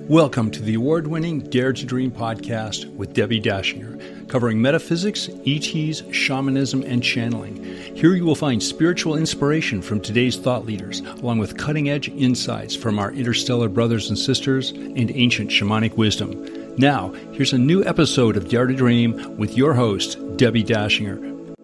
Welcome to the award-winning Dare to Dream podcast with Debbie Dashinger, covering metaphysics, ETs, shamanism, and channeling. Here you will find spiritual inspiration from today's thought leaders, along with cutting-edge insights from our interstellar brothers and sisters and ancient shamanic wisdom. Now, here's a new episode of Dare to Dream with your host, Debbie Dashinger.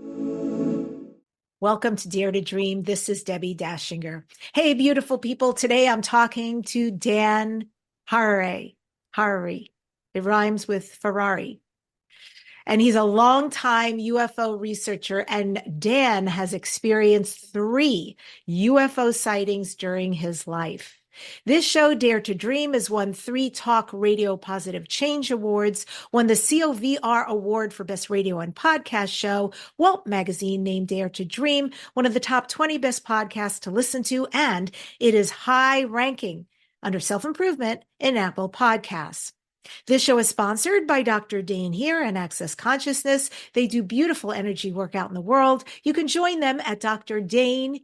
Welcome to Dare to Dream. This is Debbie Dashinger. Hey, beautiful people. Today I'm talking to Dan Harary. It rhymes with Ferrari. And he's a longtime UFO researcher, and Dan has experienced 3 UFO sightings during his life. This show, Dare to Dream, has won 3 Talk Radio Positive Change Awards, won the COVR Award for Best Radio and Podcast Show, Walt Magazine named Dare to Dream one of the top 20 best podcasts to listen to, and it is high ranking under self-improvement in Apple Podcasts. This show is sponsored by Dr. Dane Heer and Access Consciousness. They do beautiful energy work out in the world. You can join them at drdaneheer,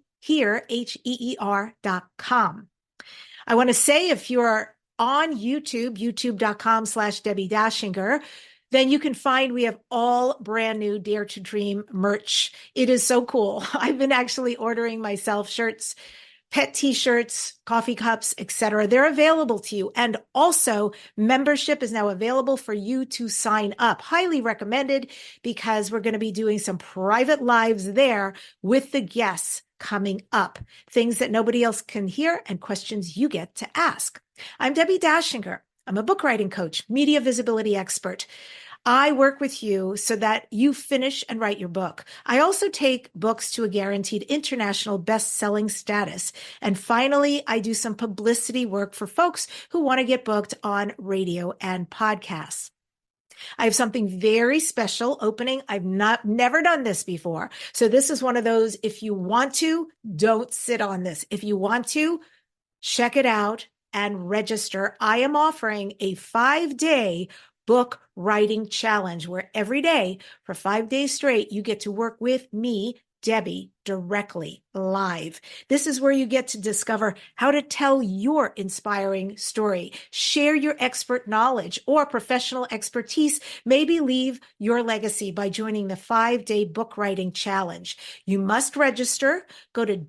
HEER.com. I want to say if you're on YouTube, youtube.com/Debbie Dashinger, then you can find we have all brand new Dare to Dream merch. It is so cool. I've been actually ordering myself shirts, pet t-shirts, coffee cups, etc. They're available to you. And also membership is now available for you to sign up. Highly recommended, because we're going to be doing some private lives there with the guests coming up. Things that nobody else can hear and questions you get to ask. I'm Debbie Dashinger. I'm a book writing coach, media visibility expert. I work with you so that you finish and write your book. I also take books to a guaranteed international best-selling status. And finally, I do some publicity work for folks who want to get booked on radio and podcasts. I have something very special opening. I've never done this before. So this is one of those, if you want to, don't sit on this. If you want to, check it out and register. I am offering a 5-day book writing challenge where every day for 5 days straight, you get to work with me, Debbie, directly live. This is where you get to discover how to tell your inspiring story, share your expert knowledge or professional expertise, maybe leave your legacy by joining the 5-day book writing challenge. You must register. Go to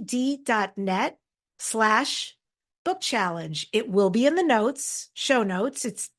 debbied.net/book challenge. It will be in the notes, show notes. It's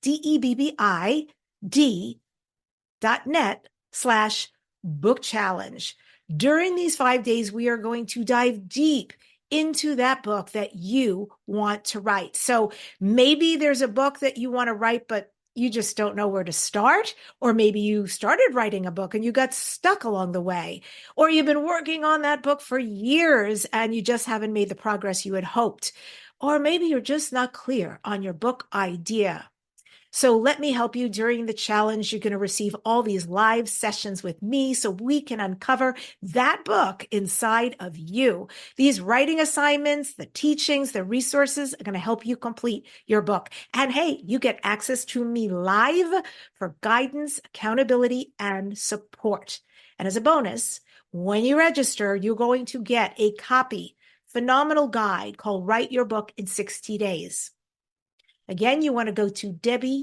DEBBID.net/book challenge. During these 5 days, we are going to dive deep into that book that you want to write. So maybe there's a book that you want to write, but you just don't know where to start. Or maybe you started writing a book and you got stuck along the way. Or you've been working on that book for years and you just haven't made the progress you had hoped. Or maybe you're just not clear on your book idea. So let me help you during the challenge. You're going to receive all these live sessions with me so we can uncover that book inside of you. These writing assignments, the teachings, the resources are going to help you complete your book. And hey, you get access to me live for guidance, accountability, and support. And as a bonus, when you register, you're going to get a phenomenal guide called Write Your Book in 60 Days. Again, you want to go to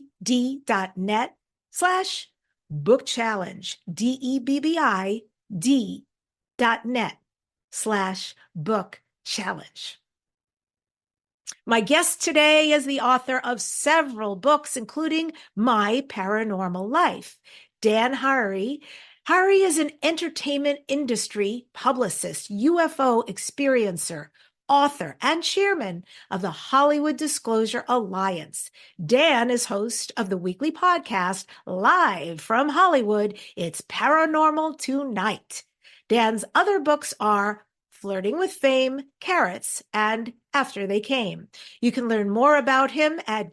debbied.net/book challenge, DEBBID.net/book challenge. My guest today is the author of several books, including My Paranormal Life. Dan Harary. Harary is an entertainment industry publicist, UFO experiencer, author, and chairman of the Hollywood Disclosure Alliance. Dan is host of the weekly podcast, Live from Hollywood, It's Paranormal Tonight. Dan's other books are Flirting with Fame, Carrots, and After They Came. You can learn more about him at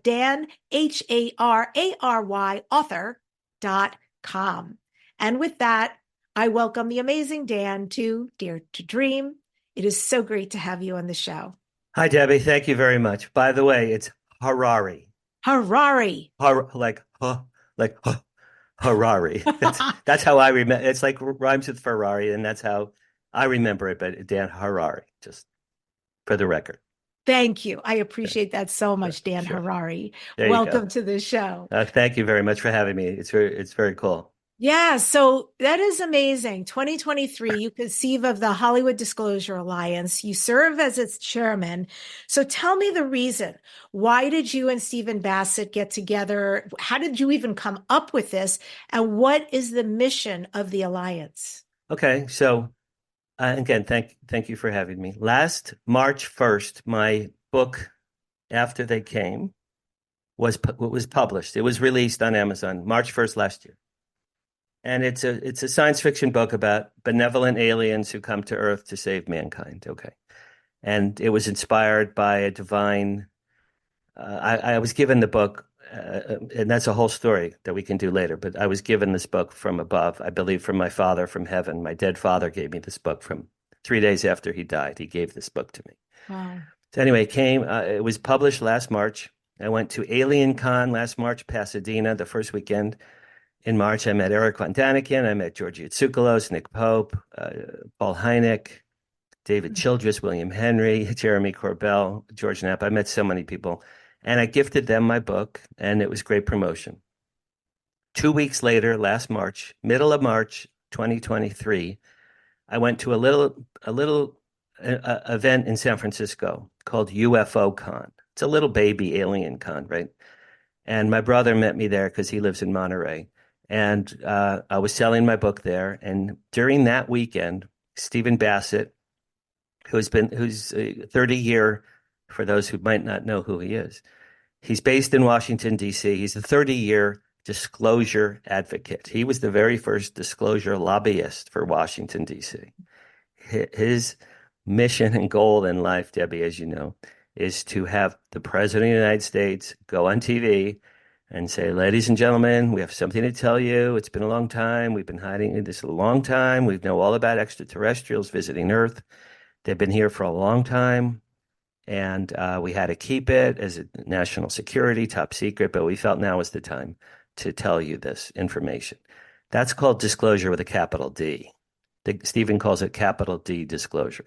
danharary author.com. And with that, I welcome the amazing Dan to Dare to Dream. It is so great to have you on the show. Hi, Debbie. Thank you very much. By the way, it's Harary. Harary. Harari. That's how I remember. It's like rhymes with Ferrari, and that's how I remember it. But Dan Harary, just for the record. Thank you. I appreciate that so much, Dan Sure. Harari. There you Welcome go. to the show. Thank you very much for having me. It's very cool. Yeah, so that is amazing. 2023, you conceive of the Hollywood Disclosure Alliance. You serve as its chairman. So tell me the reason. Why did you and Stephen Bassett get together? How did you even come up with this? And what is the mission of the alliance? Okay, so again, thank you for having me. Last March 1st, my book After They Came was published. It was released on Amazon March 1st last year. And it's a science fiction book about benevolent aliens who come to Earth to save mankind. Okay. And it was inspired by a divine I was given the book, and that's a whole story that we can do later. But I was given this book from above, I believe from my father from heaven. My dead father gave me this book from 3 days after he died. He gave this book to me. Wow. So anyway, it was published last March. I went to Alien Con last March, Pasadena, the first weekend. In March, I met Eric Von Daniken. I met Georgia Tsoukalos, Nick Pope, Paul Hynek, David Childress, William Henry, Jeremy Corbell, George Knapp. I met so many people. And I gifted them my book, and it was great promotion. 2 weeks later, last March, middle of March 2023, I went to a little event in San Francisco called UFO Con. It's a little baby alien con, right? And my brother met me there because he lives in Monterey. And I was selling my book there. And during that weekend, Stephen Bassett, who's a 30-year, for those who might not know who he is, he's based in Washington, D.C. He's a 30-year disclosure advocate. He was the very first disclosure lobbyist for Washington, D.C. His mission and goal in life, Debbie, as you know, is to have the President of the United States go on TV and say, ladies and gentlemen, we have something to tell you. It's been a long time. We've been hiding this a long time. We know all about extraterrestrials visiting Earth. They've been here for a long time. And we had to keep it as a national security, top secret, but we felt now was the time to tell you this information. That's called disclosure with a capital D. Stephen calls it capital D disclosure.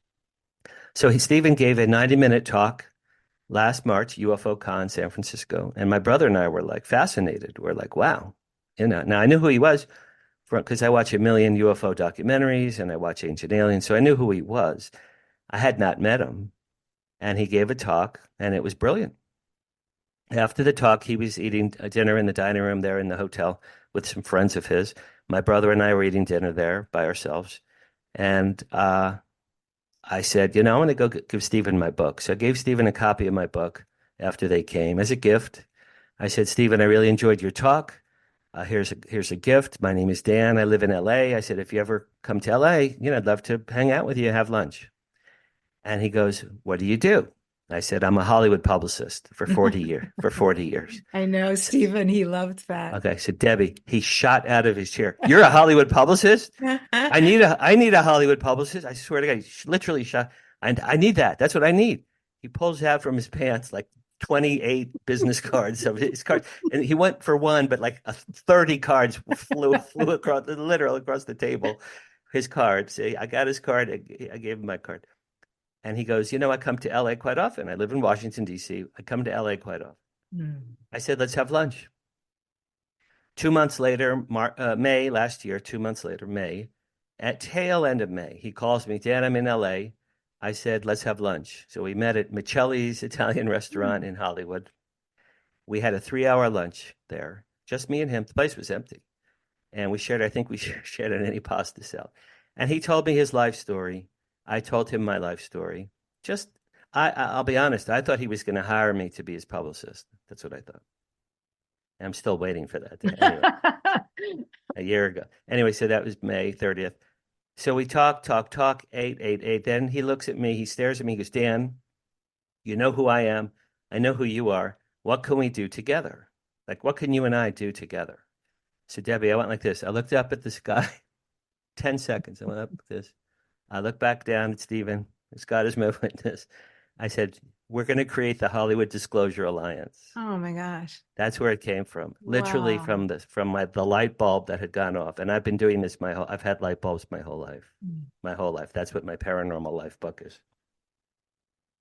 So Stephen gave a 90-minute talk last March, UFO Con, San Francisco, and my brother and I were like fascinated. We're like, wow. Now I knew who he was because I watch a million UFO documentaries and I watch Ancient Aliens, so I knew who he was. I had not met him. And he gave a talk, and it was brilliant. After the talk, he was eating dinner in the dining room there in the hotel with some friends of his. My brother and I were eating dinner there by ourselves. And I said, I'm going to go give Stephen my book. So I gave Stephen a copy of my book After They Came as a gift. I said, Stephen, I really enjoyed your talk. Here's a gift. My name is Dan. I live in L.A. I said, if you ever come to L.A., I'd love to hang out with you and have lunch. And he goes, what do you do? I said, I'm a Hollywood publicist for 40 years. I know, Stephen, he loved that. Okay. So Debbie, he shot out of his chair. You're a Hollywood publicist? I need a Hollywood publicist. I swear to God, he literally shot. I need that. That's what I need. He pulls out from his pants like 28 business cards of his cards. And he went for one, but like 30 cards flew across the table. His cards. I got his card. I gave him my card. And he goes, I come to L.A. quite often. I live in Washington, D.C. I come to L.A. quite often. I said, let's have lunch. 2 months later, May last year, 2 months later, May, at tail end of May, he calls me, Dan, I'm in L.A. I said, let's have lunch. So we met at Michelli's Italian restaurant in Hollywood. We had a 3-hour lunch there, just me and him. The place was empty. And I think we shared an antipasta salad. And he told me his life story. I told him my life story. I'll be honest, I thought he was going to hire me to be his publicist. That's what I thought. And I'm still waiting for that. Anyway, a year ago. Anyway, so that was May 30th. So we talk, ate. Then he looks at me, he stares at me, he goes, Dan, you know who I am. I know who you are. What can we do together? Like, what can you and I do together? So Debbie, I went like this. I looked up at the sky, 10 seconds. I went up like this. I look back down at Stephen. Scott is moving like this. I said, we're going to create the Hollywood Disclosure Alliance. Oh my gosh. That's where it came from. Literally Wow. from the light bulb that had gone off. And I've been doing this I've had light bulbs my whole life. My whole life. That's what my paranormal life book is.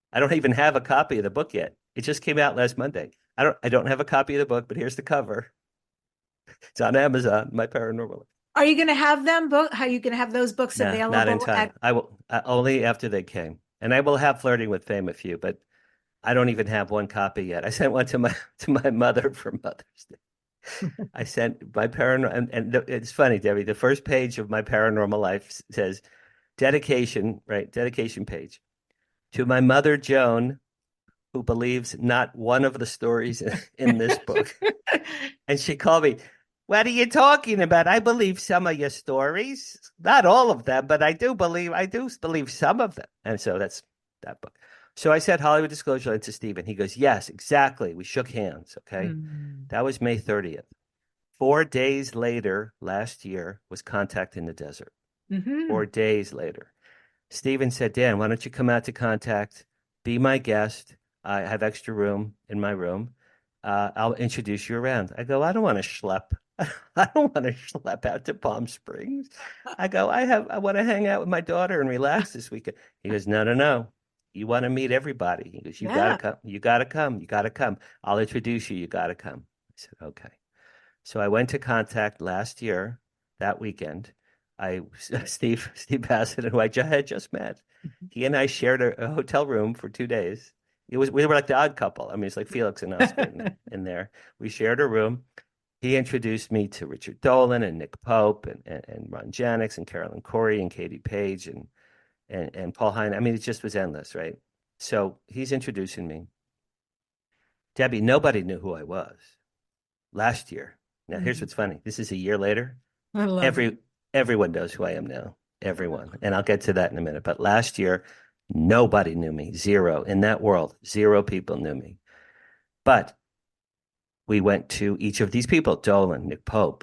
I don't even have a copy of the book yet. It just came out last Monday. I don't have a copy of the book, but here's the cover. It's on Amazon, My Paranormal. Are you going to have them book? How are you going to have those books No, not in available time. I will only after they came. And I will have Flirting with Fame a few, but I don't even have one copy yet. I sent one to my mother for Mother's Day. I sent my paranormal, and it's funny, Debbie. The first page of My Paranormal Life says dedication, right? Dedication page to my mother, Joan, who believes not one of the stories in this book. And she called me, "What are you talking about? I believe some of your stories, not all of them, but I do believe some of them." And so that's that book. So I said Hollywood Disclosure Lines to Stephen. He goes, "Yes, exactly." We shook hands. Okay. That was May 30th. 4 days later, last year, was Contact in the Desert. 4 days later. Stephen said, "Dan, why don't you come out to Contact? Be my guest. I have extra room in my room. I'll introduce you around." I go, "I don't want to schlep. I don't want to schlep out to Palm Springs." I go, I want to hang out with my daughter and relax this weekend." He goes, "No, no, no. You want to meet everybody." He goes, "You got to come. You got to come. You got to come. I'll introduce you. You got to come." I said, "Okay." So I went to Contact last year, that weekend. Steve Bassett, who I had just met, he and I shared a hotel room for 2 days. We were like the odd couple. I mean, it's like Felix and us in there. We shared a room. He introduced me to Richard Dolan and Nick Pope and Ron Janix and Carolyn Corey and Katie Page and Paul Hine. I mean, it just was endless, right? So he's introducing me. Debbie, nobody knew who I was last year. Now, here's what's funny. This is a year later. I love it. Everyone knows who I am now. Everyone. And I'll get to that in a minute. But last year, nobody knew me. Zero. In that world, 0 people knew me. But we went to each of these people, Dolan, Nick Pope,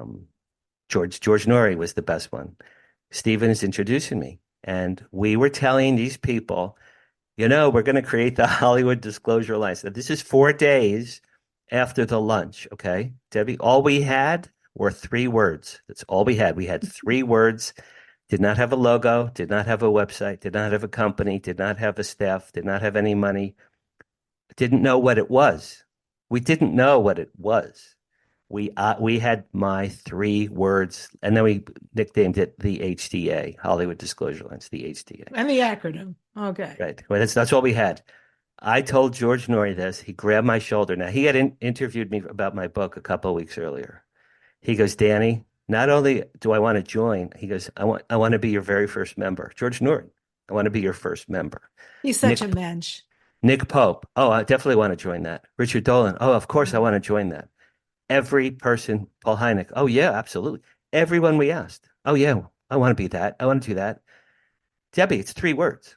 George Norrie was the best one. Stephen is introducing me. And we were telling these people, we're going to create the Hollywood Disclosure Lines. Now, this is 4 days after the lunch, okay? Debbie, all we had were 3 words. That's all we had. We had 3 words. Did not have a logo, did not have a website, did not have a company, did not have a staff, did not have any money, didn't know what it was. We didn't know what it was. We had my 3 words, and then we nicknamed it the HDA, Hollywood Disclosure Lines, the HDA. And the acronym. Okay. Right. Well, that's all we had. I told George Norrie this. He grabbed my shoulder. Now, he had interviewed me about my book a couple of weeks earlier. He goes, "Danny, not only do I want to join," he goes, I want to be your very first member. George Norrie, I want to be your first member. He's such a mensch. Nick Pope, oh, I definitely want to join that. Richard Dolan, oh, of course I want to join that. Every person, Paul Hynek, oh yeah, absolutely. Everyone we asked, oh yeah, I want to be that. I want to do that. Debbie, it's 3 words.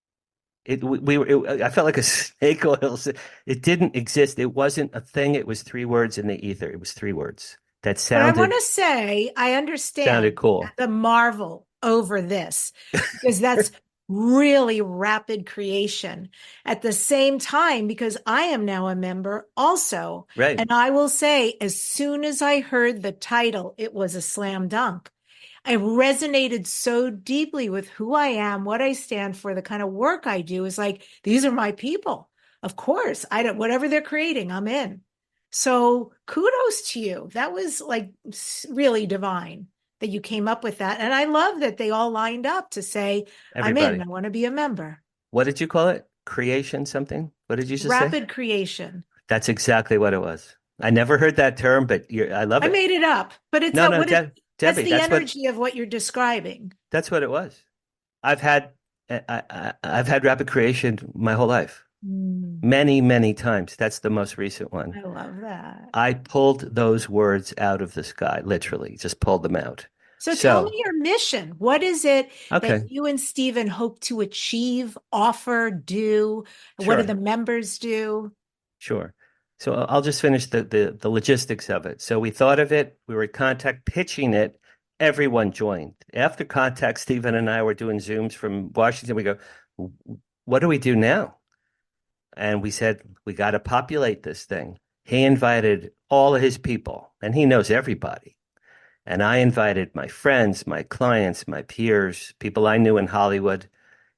I felt like a snake oil. It didn't exist. It wasn't a thing. It was 3 words in the ether. It was 3 words that sounded. But I want to say, I understand sounded cool. The marvel over this, because that's really rapid creation at the same time, because I am now a member also. Right. And I will say, as soon as I heard the title, it was a slam dunk. I resonated so deeply with who I am, what I stand for, the kind of work I do is like, these are my people. Of course, whatever they're creating, I'm in. So kudos to you. That was like really divine that you came up with that. And I love that they all lined up to say, Everybody. I'm in, I want to be a member. What did you call it? Creation something? What did you just say? Rapid creation. That's exactly what it was. I never heard that term, but I love it. I made it up, but it's Debbie, that's the energy of what you're describing. That's what it was. I've had rapid creation my whole life. Many, many times. That's the most recent one. I love that. I pulled those words out of the sky, literally, just pulled them out. So tell me your mission. What is it that you and Stephen hope to achieve, offer, do? Sure. What do the members do? Sure. So I'll just finish the logistics of it. So we thought of it. We were at Contact pitching it. Everyone joined. After Contact, Stephen and I were doing Zooms from Washington. We go, what do we do now? And we said, we got to populate this thing. He invited all of his people, and he knows everybody. And I invited my friends, my clients, my peers, people I knew in Hollywood.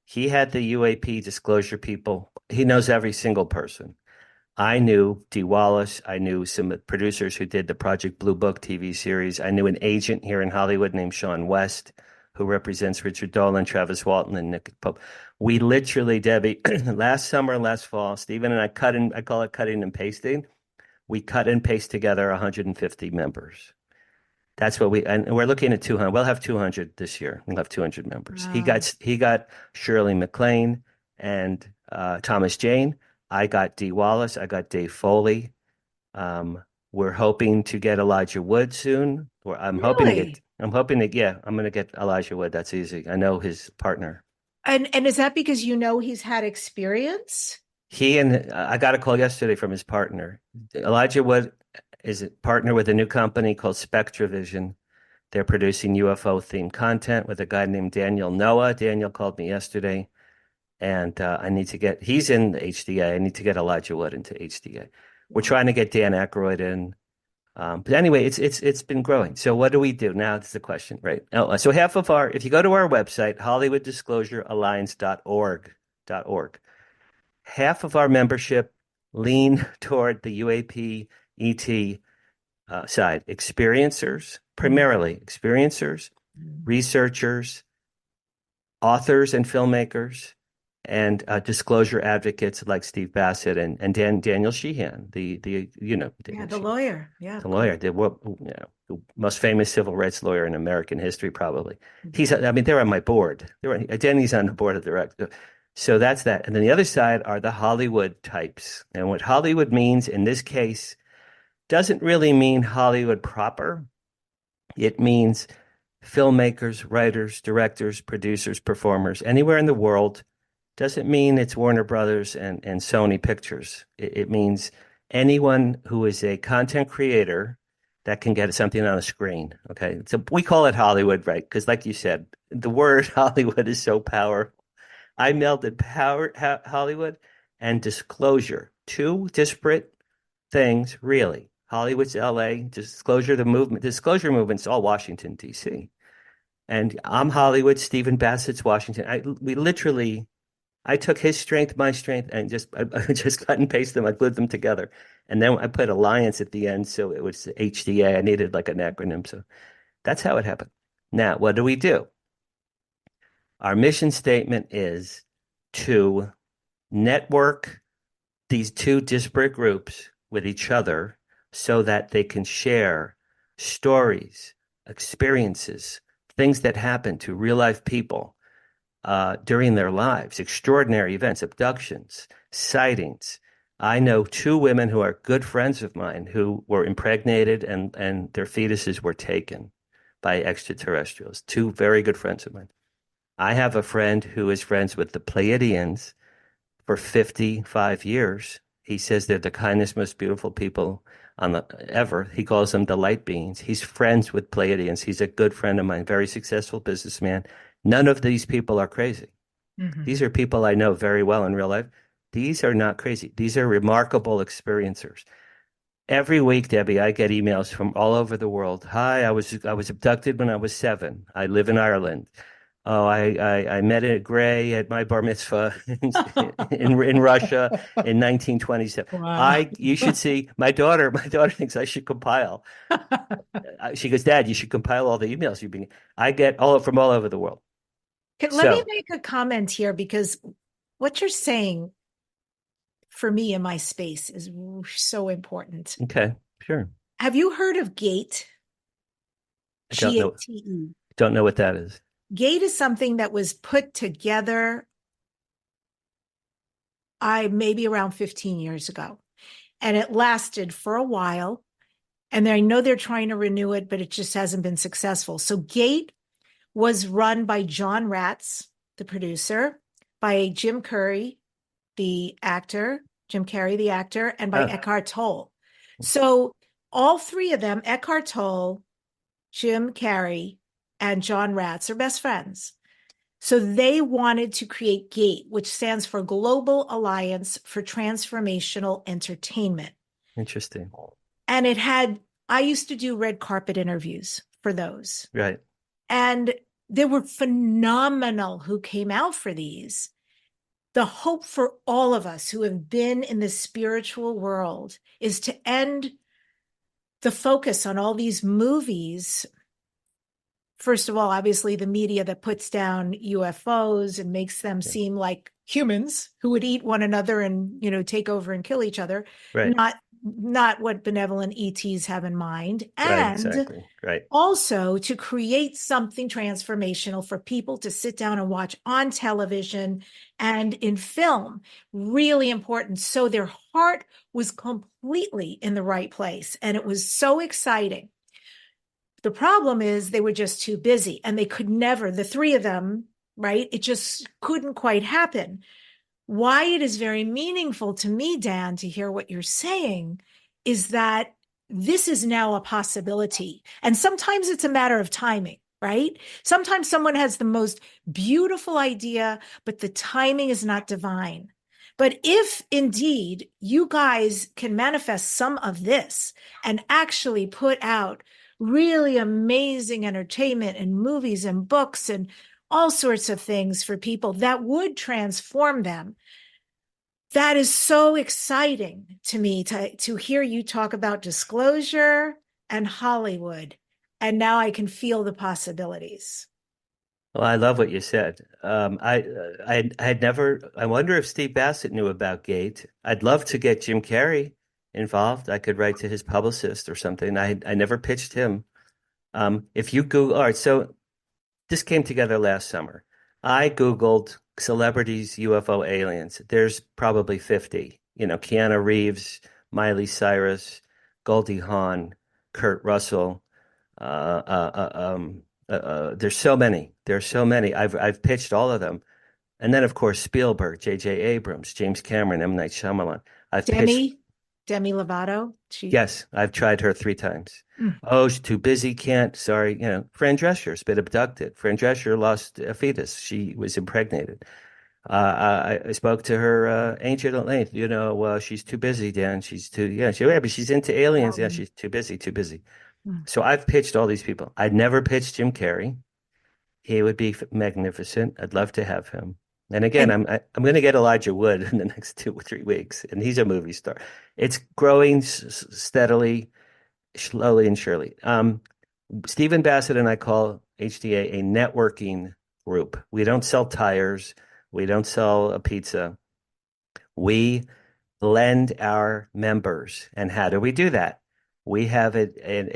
He had the UAP disclosure people. He knows every single person. I knew Dee Wallace. I knew some producers who did the Project Blue Book TV series. I knew an agent here in Hollywood named Sean West, who represents Richard Dolan, Travis Walton, and Nick Pope. We literally, Debbie, last summer, last fall, Stephen and I I call it cutting and pasting. We cut and paste together 150 members. That's what and we're looking at 200. We'll have 200 this year. We'll have 200 members. Wow. He got Shirley MacLaine and Thomas Jane. I got Dee Wallace. I got Dave Foley. We're hoping to get Elijah Wood soon. I'm hoping to get, yeah, I'm going to get Elijah Wood. That's easy. I know his partner. And is that because you know he's had experience? I got a call yesterday from his partner. Elijah Wood is a partner with a new company called SpectraVision. They're producing UFO themed content with a guy named Daniel Noah. Daniel called me yesterday, and he's in the HDA. I need to get Elijah Wood into HDA. We're trying to get Dan Aykroyd in. But anyway, it's been growing. So what do we do? Now that's the question, right? So if you go to our website, HollywoodDisclosureAlliance.org, half of our membership lean toward the UAP ET side. Primarily experiencers, researchers, authors and filmmakers, and disclosure advocates like Steve Bassett and Daniel Sheehan, the lawyer, the most famous civil rights lawyer in American history, probably. They're on my board. Danny's on the board of directors. So that's that. And then the other side are the Hollywood types. And what Hollywood means in this case doesn't really mean Hollywood proper. It means filmmakers, writers, directors, producers, performers, anywhere in the world. Doesn't mean it's Warner Brothers and Sony Pictures. It means anyone who is a content creator that can get something on a screen. Okay. So we call it Hollywood, right? Because like you said, the word Hollywood is so powerful. I melded Hollywood and disclosure, two disparate things, really. Hollywood's LA, disclosure movement's all Washington, D.C. And I'm Hollywood, Stephen Bassett's Washington. I took his strength, my strength, and I just cut and paste them. I glued them together. And then I put Alliance at the end, so it was HDA. I needed like an acronym. So that's how it happened. Now, what do? Our mission statement is to network these two disparate groups with each other so that they can share stories, experiences, things that happen to real life people during their lives, extraordinary events, abductions, sightings. I know two women who are good friends of mine who were impregnated and their fetuses were taken by extraterrestrials. Two very good friends of mine. I have a friend who is friends with the Pleiadians for 55 years. He says they're the kindest, most beautiful people ever. He calls them the light beings. He's friends with Pleiadians. He's a good friend of mine, very successful businessman. None of these people are crazy. Mm-hmm. These are people I know very well in real life. These are not crazy. These are remarkable experiencers. Every week, Debbie, I get emails from all over the world. Hi, I was abducted when I was 7. I live in Ireland. Oh, I met a Gray at my bar mitzvah in Russia in 1927. Wow. You should see my daughter. My daughter thinks I should compile. She goes, Dad, you should compile all the emails you've been. I get from all over the world. Let me make a comment here, because what you're saying for me in my space is so important. Okay, sure. Have you heard of GATE? GATE. Don't know what that is. GATE is something that was put together maybe around 15 years ago, and it lasted for a while. And I know they're trying to renew it, but it just hasn't been successful. So GATE was run by John Ratz, the producer, by Jim Carrey, the actor, and by Eckhart Tolle. So all three of them, Eckhart Tolle, Jim Carrey, and John Ratz, are best friends. So they wanted to create GATE, which stands for Global Alliance for Transformational Entertainment. Interesting. And I used to do red carpet interviews for those. Right. And They were phenomenal who came out for these. The hope for all of us who have been in the spiritual world is to end the focus on all these movies. First of all, obviously the media that puts down UFOs and makes them seem like humans who would eat one another and, take over and kill each other. Right. Not what benevolent ETs have in mind. Right, And exactly. Right. also to create something transformational for people to sit down and watch on television and in film. Really important. So their heart was completely in the right place. And it was so exciting. The problem is they were just too busy and they could never, the three of them, right? It just couldn't quite happen. Why it is very meaningful to me, Dan, to hear what you're saying is that this is now a possibility. And sometimes it's a matter of timing, right? Sometimes someone has the most beautiful idea, but the timing is not divine. But if indeed you guys can manifest some of this and actually put out really amazing entertainment and movies and books and all sorts of things for people that would transform them. That is so exciting to me to hear you talk about disclosure and Hollywood. And now I can feel the possibilities. Well, I love what you said. I had never, I wonder if Steve Bassett knew about Gate. I'd love to get Jim Carrey involved. I could write to his publicist or something. I never pitched him. If you Google, all right, so this came together last summer. I Googled celebrities, UFO aliens. There's probably 50. Keanu Reeves, Miley Cyrus, Goldie Hawn, Kurt Russell. There's so many. There's so many. I've pitched all of them. And then, of course, Spielberg, J.J. Abrams, James Cameron, M. Night Shyamalan. Demi Lovato. Yes, I've tried her 3 times. Oh, she's too busy, can't. Sorry. Fran Drescher's been abducted. Fran Drescher lost a fetus. She was impregnated. I spoke to her ancient at length. She's too busy, Dan. She's too, but she's into aliens. Yeah, she's too busy. So I've pitched all these people. I'd never pitched Jim Carrey. He would be magnificent. I'd love to have him. And again, I'm going to get Elijah Wood in the next 2 or 3 weeks, and he's a movie star. It's growing steadily, slowly and surely. Stephen Bassett and I call HDA a networking group. We don't sell tires. We don't sell a pizza. We lend our members. And how do we do that? We have an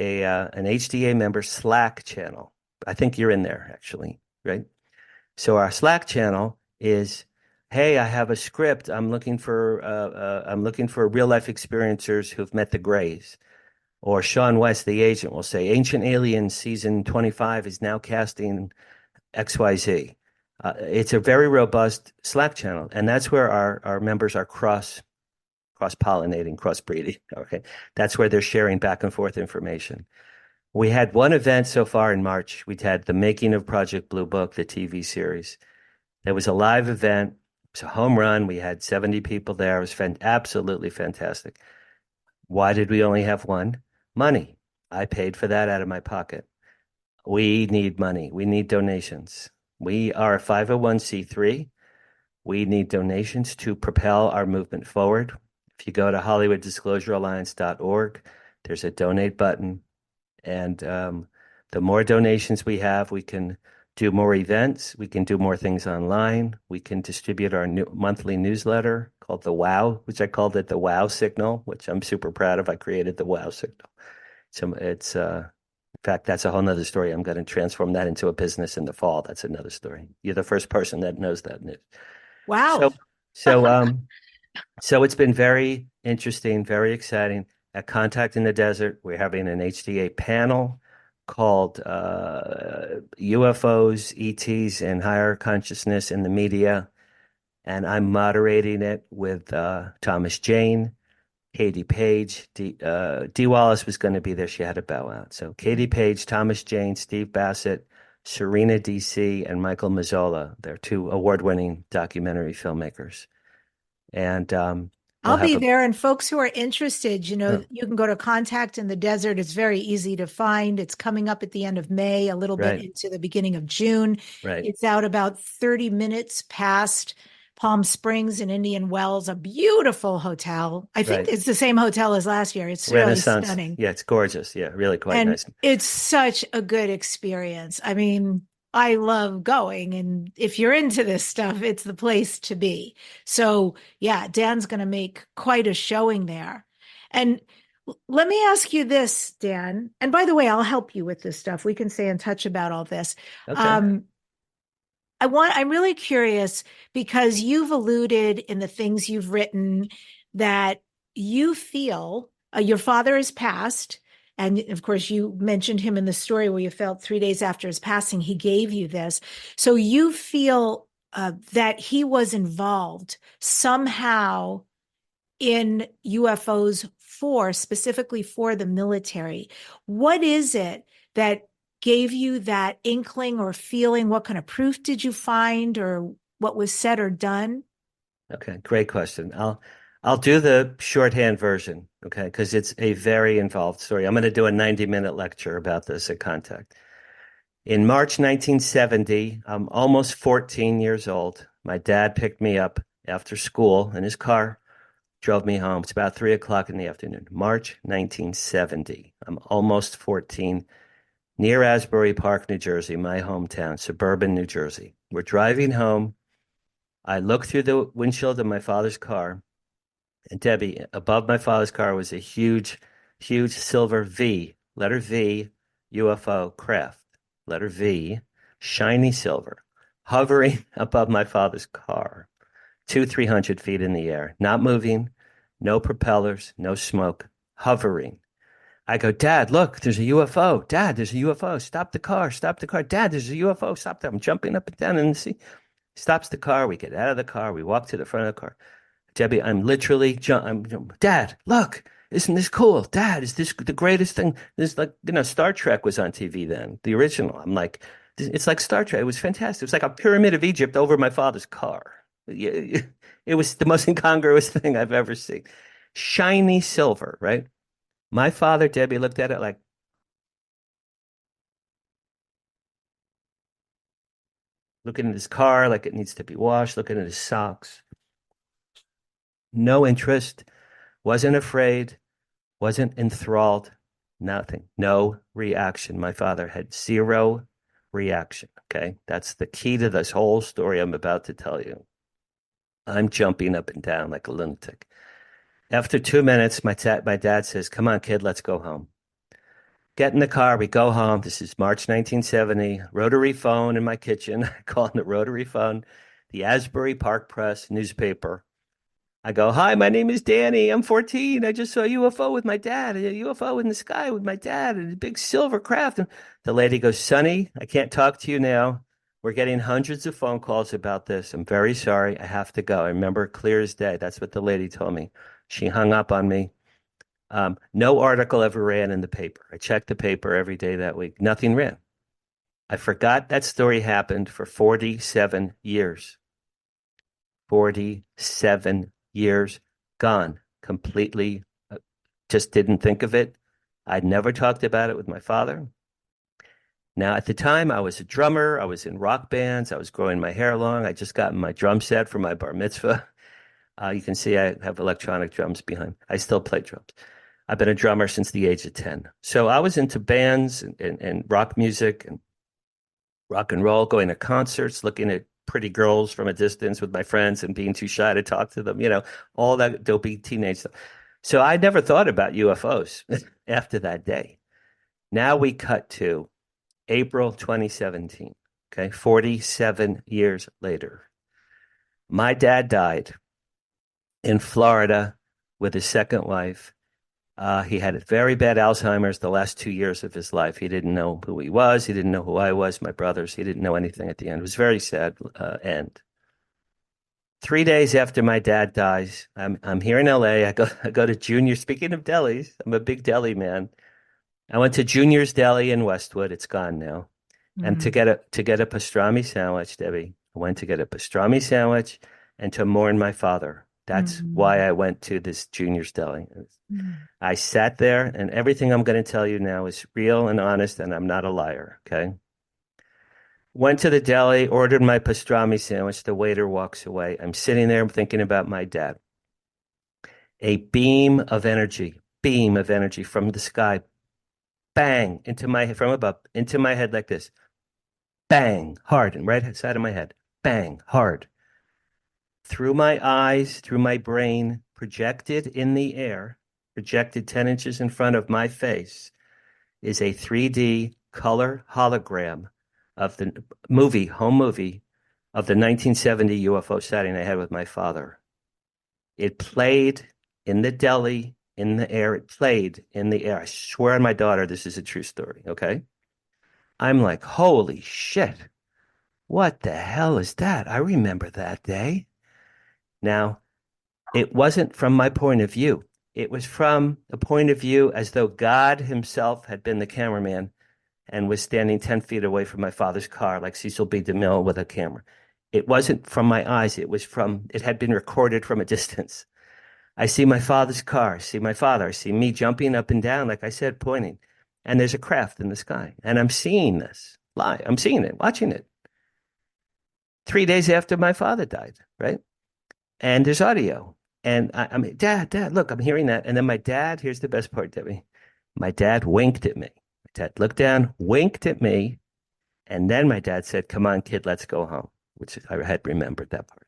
HDA member Slack channel. I think you're in there, actually, right? So our Slack channel is, hey, I have a script. I'm looking for real life experiencers who've met the Greys. Or Sean West, the agent, will say, Ancient Aliens season 25 is now casting XYZ. It's a very robust Slack channel, and that's where our members are cross-pollinating, cross-breeding. Okay, that's where they're sharing back and forth information. We had one event so far in March. We had the making of Project Blue Book, the TV series. It was a live event. It was a home run. We had 70 people there. It was absolutely fantastic. Why did we only have one? Money. I paid for that out of my pocket. We need money. We need donations. We are a 501c3. We need donations to propel our movement forward. If you go to HollywoodDisclosureAlliance.org, there's a donate button. And the more donations we have, we can do more events. We can do more things online. We can distribute our new monthly newsletter called The Wow, which I called it the Wow Signal, which I'm super proud of. I created the Wow Signal. So it's, in fact, that's a whole nother story. I'm going to transform that into a business in the fall. That's another story. You're the first person that knows that news. Wow. So it's been very interesting, very exciting. At Contact in the Desert, we're having an HDA panel called UFOs, ETs, and Higher Consciousness in the Media. And I'm moderating it with Thomas Jane, Katie Page. Dee Wallace was going to be there. She had to bow out. So Katie Page, Thomas Jane, Steve Bassett, Serena DC, and Michael Mazzola. They're 2 award-winning documentary filmmakers. And I'll be there. And folks who are interested, you Oh, you can go to Contact in the Desert. It's very easy to find. It's coming up at the end of May, a little bit right, into the beginning of June. right, It's out about 30 minutes past Palm Springs and Indian Wells, a beautiful hotel. I think right. it's the same hotel as last year. It's really Renaissance. stunning. Yeah, it's gorgeous. Yeah, really quite And nice. it's such a good experience. I mean, I love going, and if you're into this stuff, it's the place to be. So, yeah, Dan's going to make quite a showing there. And let me ask you this, Dan. And by the way, I'll help you with this stuff. We can stay in touch about all this. Okay. I'm really curious because you've alluded in the things you've written that you feel your father has passed. And of course, you mentioned him in the story where you felt 3 days after his passing, he gave you this. So you feel that he was involved somehow in UFOs specifically for the military. What is it that gave you that inkling or feeling? What kind of proof did you find, or what was said or done? Okay, great question. I'll do the shorthand version, okay, because it's a very involved story. I'm going to do a 90-minute lecture about this at Contact. In March 1970, I'm almost 14 years old. My dad picked me up after school in his car, drove me home. It's about 3 o'clock in the afternoon. March 1970. I'm almost 14, near Asbury Park, New Jersey, my hometown, suburban New Jersey. We're driving home. I look through the windshield of my father's car, and Debbie, above my father's car was a huge, huge silver V, letter V, UFO craft, letter V, shiny silver, hovering above my father's car, 300 feet in the air, not moving, no propellers, no smoke, hovering. I go, Dad, look, there's a UFO. Dad, there's a UFO. Stop the car. Stop the car. Dad, there's a UFO. Stop that. I'm jumping up and down in the sea. Stops the car. We get out of the car. We walk to the front of the car. Debbie, I'm literally, Dad, look, isn't this cool? Dad, is this the greatest thing? This like, Star Trek was on TV then, the original. I'm like, it's like Star Trek. It was fantastic. It was like a pyramid of Egypt over my father's car. It was the most incongruous thing I've ever seen. Shiny silver, right? My father, Debbie, looked at it like, looking at his car like it needs to be washed, looking at his socks. No interest, wasn't afraid, wasn't enthralled, nothing, no reaction. My father had zero reaction. Okay. That's the key to this whole story I'm about to tell you. I'm jumping up and down like a lunatic. After 2 minutes, my dad says, come on, kid, let's go home. Get in the car. We go home. This is March 1970. Rotary phone in my kitchen. I call on the rotary phone, the Asbury Park Press newspaper. I go, hi, my name is Danny. I'm 14. I just saw a UFO with my dad, a UFO in the sky with my dad, and a big silver craft. And the lady goes, Sonny, I can't talk to you now. We're getting hundreds of phone calls about this. I'm very sorry. I have to go. I remember clear as day. That's what the lady told me. She hung up on me. No article ever ran in the paper. I checked the paper every day that week. Nothing ran. I forgot that story happened for 47 years. 47 years gone. Completely, just didn't think of it. I'd never talked about it with my father. Now, at the time, I was a drummer. I was in rock bands. I was growing my hair long. I just got my drum set for my bar mitzvah. You can see I have electronic drums behind. I still play drums. I've been a drummer since the age of 10. So I was into bands and rock music and rock and roll, going to concerts, looking at pretty girls from a distance with my friends and being too shy to talk to them, all that dopey teenage stuff. So I never thought about UFOs after that day. Now we cut to April 2017, okay, 47 years later. My dad died in Florida with his second wife. He had very bad Alzheimer's the last 2 years of his life. He didn't know who he was. He didn't know who I was, my brothers. He didn't know anything at the end. It was a very sad end. 3 days after my dad dies, I'm here in LA. I go to Junior. Speaking of delis, I'm a big deli man. I went to Junior's Deli in Westwood. It's gone now. Mm-hmm. And to get a pastrami sandwich, Debbie, I went to get a pastrami sandwich and to mourn my father. That's why I went to this Junior's Deli. I sat there, and everything I'm going to tell you now is real and honest, and I'm not a liar, okay? Went to the deli, ordered my pastrami sandwich. The waiter walks away. I'm sitting there thinking about my dad. A beam of energy from the sky, bang, from above, into my head like this. Bang, hard, and right side of my head. Bang, hard. Through my eyes, through my brain, projected in the air, projected 10 inches in front of my face, is a 3D color hologram of the home movie of the 1970 UFO sighting I had with my father. It played in the deli, in the air. It played in the air. I swear on my daughter, this is a true story, okay? I'm like, holy shit. What the hell is that? I remember that day. Now, it wasn't from my point of view. It was from a point of view as though God himself had been the cameraman and was standing 10 feet away from my father's car, like Cecil B. DeMille with a camera. It wasn't from my eyes. It had been recorded from a distance. I see my father's car, I see my father, I see me jumping up and down, like I said, pointing. And there's a craft in the sky. And I'm seeing this live. I'm seeing it, watching it. 3 days after my father died, right? And there's audio. And I mean, Dad, look, I'm hearing that. And then my dad, here's the best part, Debbie. My dad winked at me. My dad looked down, winked at me. And then my dad said, come on, kid, let's go home, which I had remembered that part.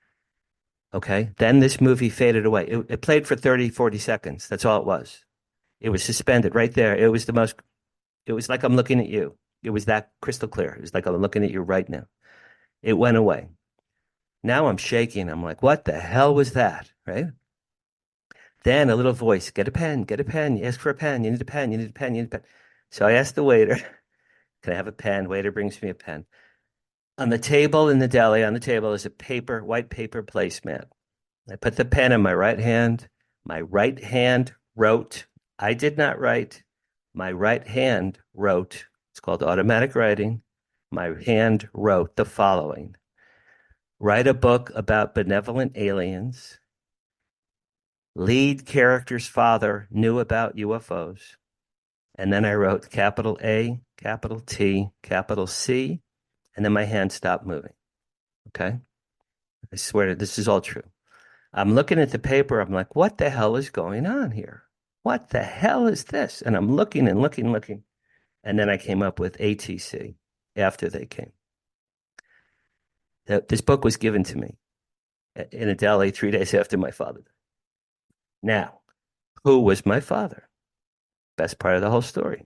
Okay. Then this movie faded away. It played for 30, 40 seconds. That's all it was. It was suspended right there. It was like I'm looking at you. It was that crystal clear. It was like I'm looking at you right now. It went away. Now I'm shaking. I'm like, what the hell was that? Right? Then a little voice, get a pen, get a pen. You ask for a pen. You need a pen. You need a pen. You need a pen. So I asked the waiter, can I have a pen? Waiter brings me a pen. On the table in the deli, on the table is a white paper placemat. I put the pen in my right hand. My right hand wrote. I did not write. My right hand wrote. It's called automatic writing. My hand wrote the following. Write a book about benevolent aliens. Lead character's father knew about UFOs. And then I wrote capital A, capital T, capital C, and then my hand stopped moving. Okay? I swear this is all true. I'm looking at the paper. I'm like, what the hell is going on here? What the hell is this? And I'm looking and looking and looking. And then I came up with ATC after they came. This book was given to me in a deli 3 days after my father died. Now, who was my father? Best part of the whole story.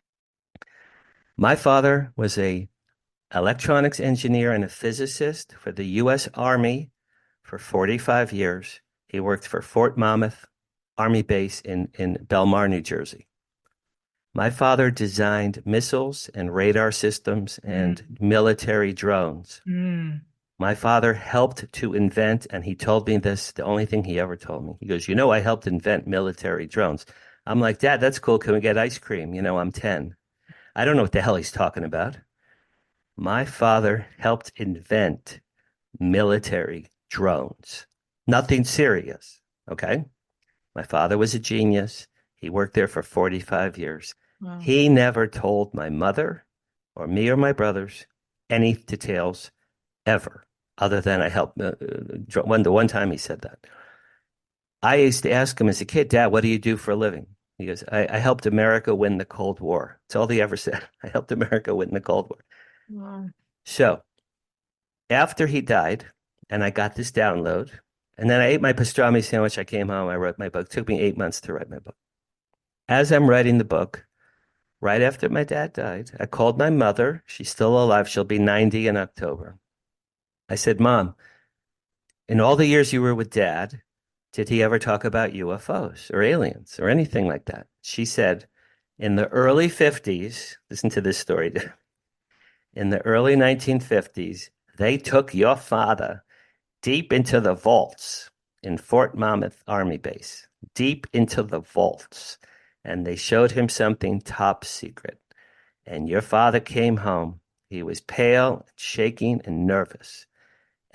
My father was an electronics engineer and a physicist for the U.S. Army for 45 years. He worked for Fort Monmouth Army Base in Belmar, New Jersey. My father designed missiles and radar systems and military drones. My father helped to invent, and he told me this, the only thing he ever told me. He goes, I helped invent military drones. I'm like, Dad, that's cool. Can we get ice cream? I'm 10. I don't know what the hell he's talking about. My father helped invent military drones. Nothing serious, okay? My father was a genius. He worked there for 45 years. Wow. He never told my mother or me or my brothers any details ever, other than I helped. The one time he said that. I used to ask him as a kid, Dad, what do you do for a living? He goes, I helped America win the Cold War. That's all he ever said. I helped America win the Cold War. Wow. So after he died, and I got this download, and then I ate my pastrami sandwich, I came home, I wrote my book. It took me 8 months to write my book. As I'm writing the book, right after my dad died, I called my mother. She's still alive. She'll be 90 in October. I said, Mom, in all the years you were with Dad, did he ever talk about UFOs or aliens or anything like that? She said, in the early 50s, listen to this story. In the early 1950s, they took your father deep into the vaults in Fort Monmouth Army Base, deep into the vaults, and they showed him something top secret. And your father came home. He was pale, shaking, and nervous. And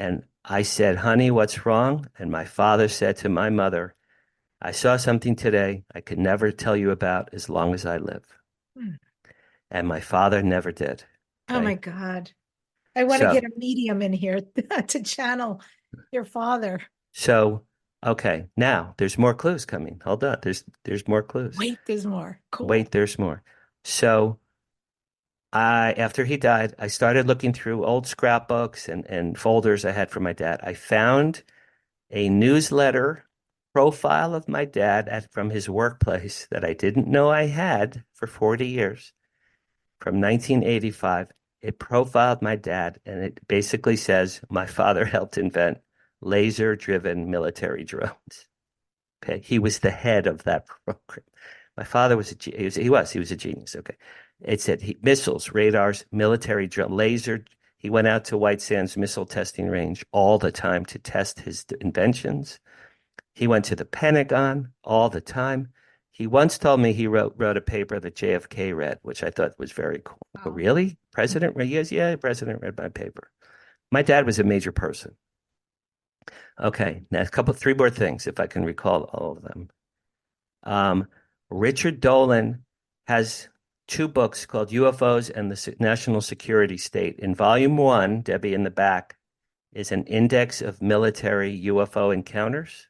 I said, honey, what's wrong? And my father said to my mother, I saw something today I could never tell you about as long as I live. Hmm. And my father never did. Oh my Okay. God. I want to So, get a medium in here to channel your father. so, okay. Now there's more clues coming. Hold on. There's more clues. Wait, there's more. Cool. Wait, there's more. So after he died, I started looking through old scrapbooks and folders I had for my dad. I found a newsletter profile of my dad from his workplace that I didn't know I had for 40 years from 1985. It profiled my dad, and it basically says my father helped invent laser-driven military drones. Okay, he was the head of that program. My father was he was a genius. Okay, it said missiles, radars, military drone, laser. He went out to White Sands Missile Testing Range all the time to test his inventions. He went to the Pentagon all the time. He once told me he wrote a paper that JFK read, which I thought was very cool. Oh, Wow. really? President read? Yes, yeah, the president read my paper. My dad was a major person. Okay, now three more things, if I can recall all of them. Richard Dolan has two books called UFOs and the National Security State. In volume 1, Debbie, in the back, is an index of military UFO encounters.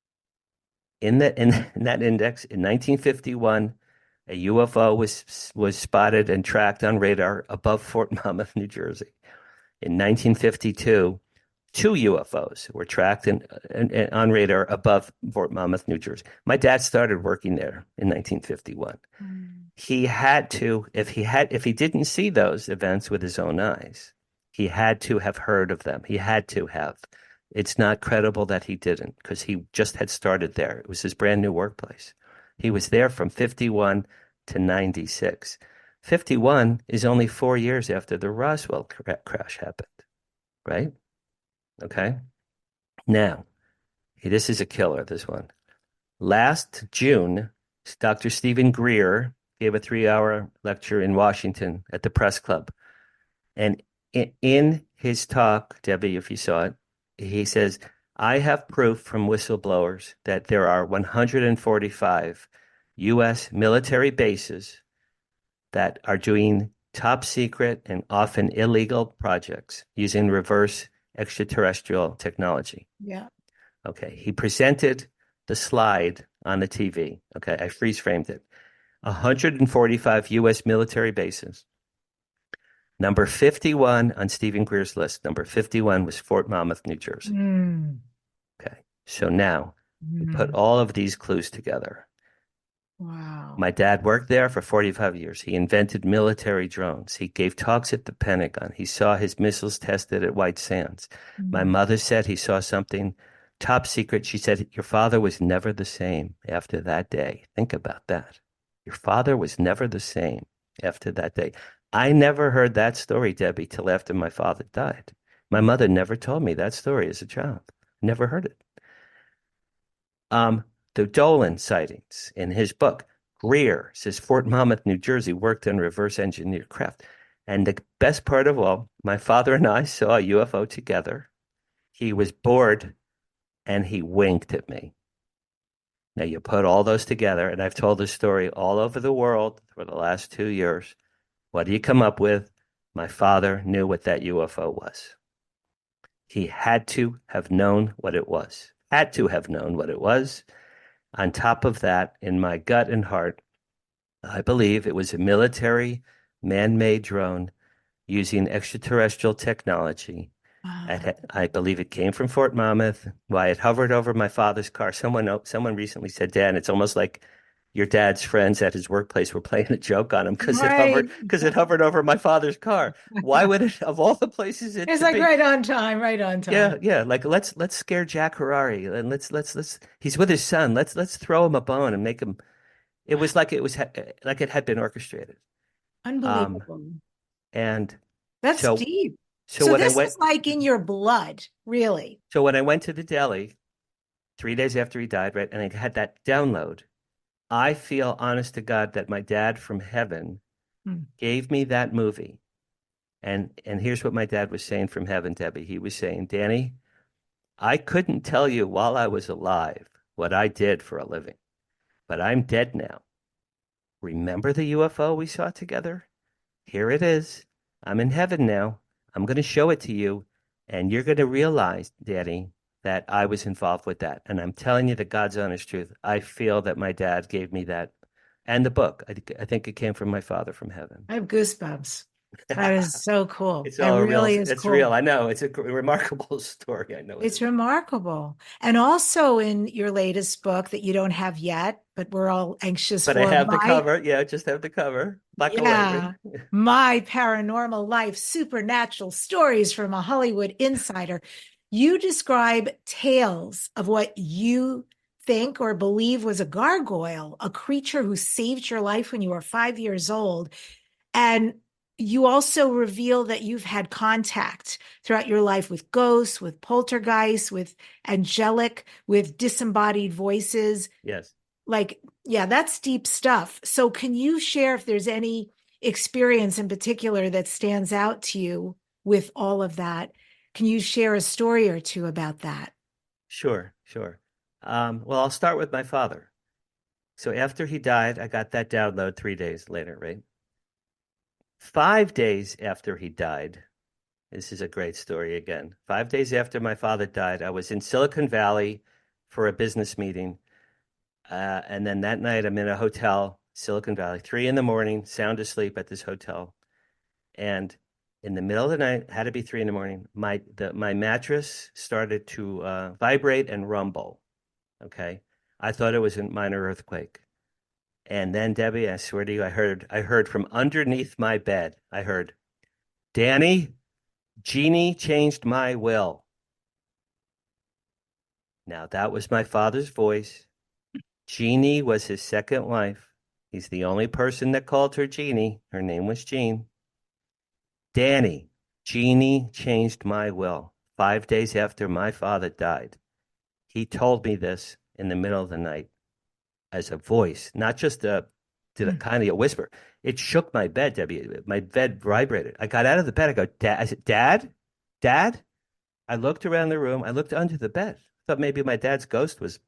In that index, in 1951, a UFO was spotted and tracked on radar above Fort Monmouth, New Jersey. In 1952, two UFOs were tracked on radar above Fort Monmouth, New Jersey. My dad started working there in 1951. He had to, if he didn't see those events with his own eyes, he had to have heard of them. He had to have. It's not credible that he didn't, because he just had started there. It was his brand new workplace. He was there from 51 to 96. 51 is only 4 years after the Roswell crash happened, right? Okay. Now, this is a killer, this one. Last June, Dr. Stephen Greer gave a 3-hour lecture in Washington at the Press Club. And in his talk, Debbie, if you saw it, he says, I have proof from whistleblowers that there are 145 U.S. military bases that are doing top secret and often illegal projects using reverse extraterrestrial technology. Yeah. Okay. He presented the slide on the TV. Okay. I freeze framed it. 145 U.S. military bases. Number 51 on Stephen Greer's list. Number 51 was Fort Monmouth, New Jersey. Okay. So now we put all of these clues together. Wow. My dad worked there for 45 years. He invented military drones. He gave talks at the Pentagon. He saw his missiles tested at White Sands. My mother said he saw something top secret. She said, your father was never the same after that day. Think about that. Your father was never the same after that day. I never heard that story, Debbie, till after my father died. My mother never told me that story as a child. Never heard it. The Dolan sightings in his book, Greer says Fort Monmouth, New Jersey worked on reverse engineered craft. And the best part of all, my father and I saw a UFO together. He was bored and he winked at me. Now you put all those together, and I've told this story all over the world for the last 2 years. What do you come up with? My father knew what that UFO was. He had to have known what it was. Had to have known what it was. On top of that, in my gut and heart, I believe it was a military man-made drone using extraterrestrial technology. I believe it came from Fort Monmouth. Why it hovered over my father's car. Someone recently said, Dan, it's almost like your dad's friends at his workplace were playing a joke on him because it hovered over my father's car. Why would it, of all the places it's like be? Right on time, right on time. Yeah. Like let's scare Jack Harari and let's he's with his son. Let's throw him a bone and make him. It was like it had been orchestrated. Unbelievable. And that's deep. So this is like in your blood, really. So when I went to the deli 3 days after he died, right, and I had that download, I feel, honest to God, that my dad from heaven gave me that movie. And here's what my dad was saying from heaven, Debbie. He was saying, Danny, I couldn't tell you while I was alive what I did for a living, but I'm dead now. Remember the UFO we saw together? Here it is. I'm in heaven now. I'm going to show it to you, and you're going to realize, Daddy, that I was involved with that. And I'm telling you the God's honest truth. I feel that my dad gave me that and the book. I think it came from my father from heaven. I have goosebumps. That is so cool. It's That all real. really is It's real. cool. I know. It's a remarkable story. I know it It's is. remarkable. And also in your latest book that you don't have yet, but we're all anxious But I for, have the cover. Yeah, just have the cover. Buckle yeah, over. My Paranormal Life, Supernatural Stories from a Hollywood Insider. You describe tales of what you think or believe was a gargoyle, a creature who saved your life when you were 5 years old. And you also reveal that you've had contact throughout your life with ghosts, with poltergeists, with angelic, with disembodied voices. Yes. Like, yeah, that's deep stuff. So can you share if there's any experience in particular that stands out to you with all of that? Can you share a story or two about that? Sure. Sure. Well, I'll start with my father. So after he died, I got that download 3 days later, right? 5 days after he died, this is a great story again. 5 days after my father died, I was in Silicon Valley for a business meeting. And then that night, I'm in a hotel, Silicon Valley, 3 a.m, sound asleep at this hotel. And in the middle of the night, had to be 3 a.m, my mattress started to vibrate and rumble. Okay. I thought it was a minor earthquake. And then, Debbie, I swear to you, I heard from underneath my bed, I heard, Danny, Jeannie changed my will. Now, that was my father's voice. Jeannie was his second wife. He's the only person that called her Jeannie. Her name was Jean. Danny, Jeannie changed my will 5 days after my father died. He told me this in the middle of the night as a voice, not just kind of a whisper. It shook my bed, Debbie. My bed vibrated. I got out of the bed. I go, Dad. I said, Dad, Dad. I looked around the room. I looked under the bed. Thought maybe my dad's ghost was.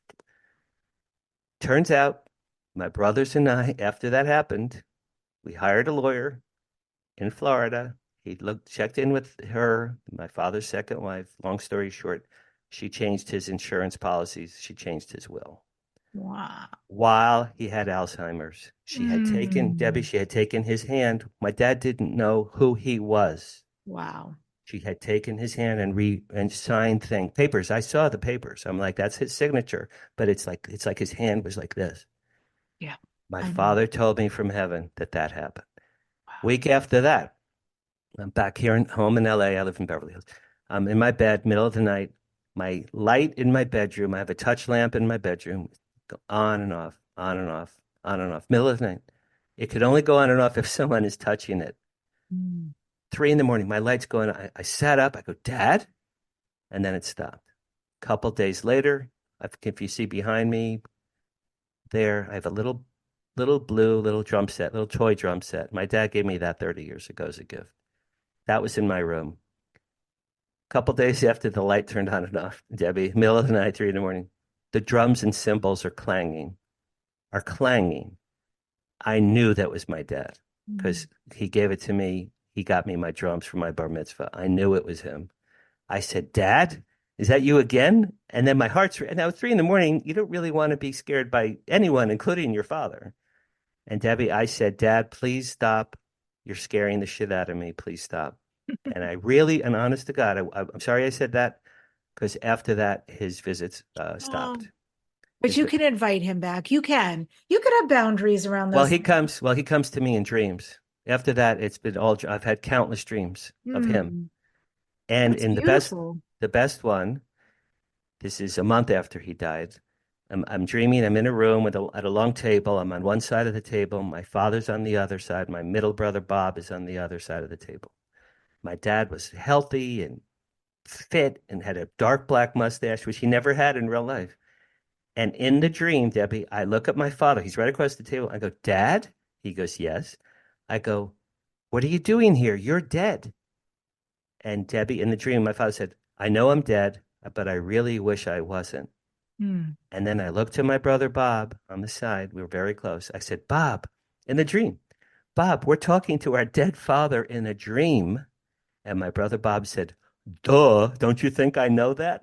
Turns out, my brothers and I, after that happened, we hired a lawyer in Florida. He checked in with her, my father's second wife. Long story short, she changed his insurance policies. She changed his will. Wow. While he had Alzheimer's. She had taken his hand. My dad didn't know who he was. Wow. She had taken his hand and signed papers. I saw the papers. I'm like, that's his signature, but it's like his hand was like this. Yeah. My father told me from heaven that happened. Wow. Week after that, I'm back here home in LA. I live in Beverly Hills. I'm in my bed, middle of the night. My light in my bedroom. I have a touch lamp in my bedroom. Go on and off, on and off, on and off. Middle of the night. It could only go on and off if someone is touching it. 3 a.m, my light's going. I sat up. I go, Dad, and then it stopped. A couple days later, if you see behind me, there I have a little blue little drum set, little toy drum set. My dad gave me that 30 years ago as a gift. That was in my room. A couple days after the light turned on and off, Debbie, middle of the night, 3 a.m, the drums and cymbals are clanging. I knew that was my dad because he gave it to me. He got me my drums for my bar mitzvah. I knew it was him. I said, Dad, is that you again? And then my heart's, and now 3 a.m, you don't really want to be scared by anyone, including your father. And Debbie, I said, Dad, please stop. You're scaring the shit out of me. Please stop. And I really, and honest to God, I'm sorry I said that because after that, his visits stopped. But you can invite him back. You can have boundaries around those. Well, he comes to me in dreams. After that, it's been I've had countless dreams of him. And That's in beautiful. the best one, this is a month after he died. I'm dreaming. I'm in a room at a long table. I'm on one side of the table. My father's on the other side. My middle brother, Bob, is on the other side of the table. My dad was healthy and fit and had a dark black mustache, which he never had in real life. And in the dream, Debbie, I look at my father. He's right across the table. I go, Dad? He goes, yes. I go, what are you doing here? You're dead. And Debbie, in the dream, my father said, I know I'm dead. but I really wish I wasn't. Mm. And then I looked to my brother Bob on the side. We were very close. I said, Bob, in the dream, Bob, we're talking to our dead father in a dream. And my brother Bob said, duh, don't you think I know that?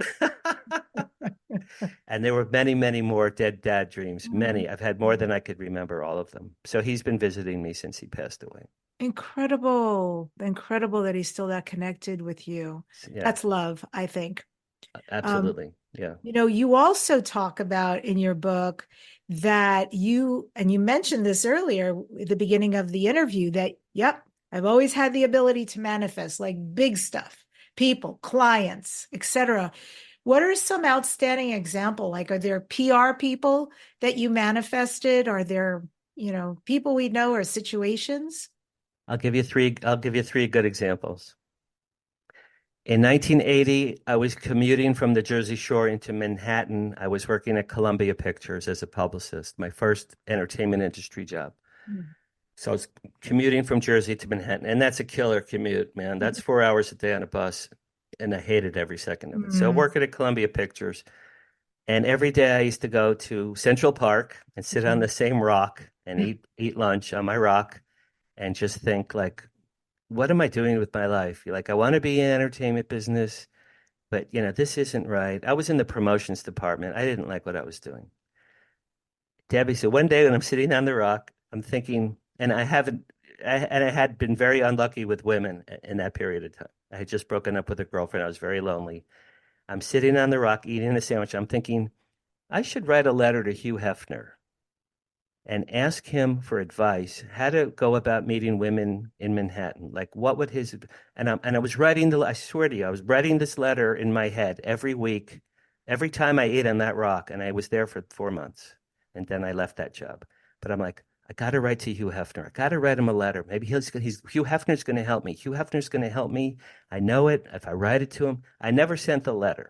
And there were many, many more dead dad dreams. Many. I've had more than I could remember, all of them. So he's been visiting me since he passed away. Incredible. Incredible that he's still that connected with you. Yeah, That's love, I think. absolutely. Yeah. You also talk about in your book that and you mentioned this earlier at the beginning of the interview, that, yep, I've always had the ability to manifest like big stuff, people, clients, etc. What are some outstanding example? Like, are there PR people that you manifested? Are there, people we know, or situations? I'll give you three good examples. In 1980, I was commuting from the Jersey Shore into Manhattan. I was working at Columbia Pictures as a publicist, my first entertainment industry job. Mm. So I was commuting from Jersey to Manhattan, and that's a killer commute, man. That's 4 hours a day on a bus, and I hated every second of it. So working at Columbia Pictures, and every day I used to go to Central Park and sit on the same rock and eat lunch on my rock and just think, like, what am I doing with my life? Like, I want to be in entertainment business, but this isn't right. I was in the promotions department. I didn't like what I was doing. Debbie, so one day when I'm sitting on the rock, I'm thinking, and I had been very unlucky with women in that period of time. I had just broken up with a girlfriend. I was very lonely. I'm sitting on the rock eating a sandwich. I'm thinking, I should write a letter to Hugh Hefner and ask him for advice, how to go about meeting women in Manhattan. Like, what would I was writing I swear to you, I was writing this letter in my head every week, every time I ate on that rock. And I was there for 4 months. And then I left that job. But I'm like, I got to write to Hugh Hefner. I got to write him a letter. Maybe Hugh Hefner's going to help me. Hugh Hefner's going to help me. I know it. If I write it to him, I never sent the letter.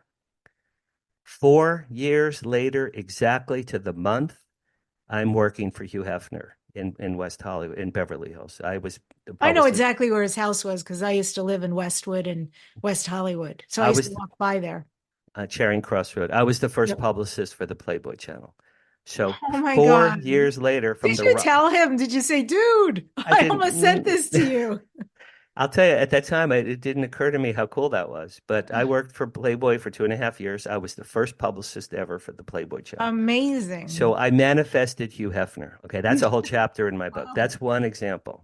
4 years later, exactly to the month, I'm working for Hugh Hefner in West Hollywood, in Beverly Hills. I know exactly where his house was because I used to live in Westwood and West Hollywood. So I used to walk by there. Charing Cross Road. I was the first publicist for the Playboy Channel. So oh my 4 God. years later from Did you tell him? Did you say, dude, I almost sent this to you? I'll tell you, at that time, it didn't occur to me how cool that was. But I worked for Playboy for 2.5 years. I was the first publicist ever for the Playboy Channel. Amazing. So I manifested Hugh Hefner. Okay, that's a whole chapter in my book. That's one example.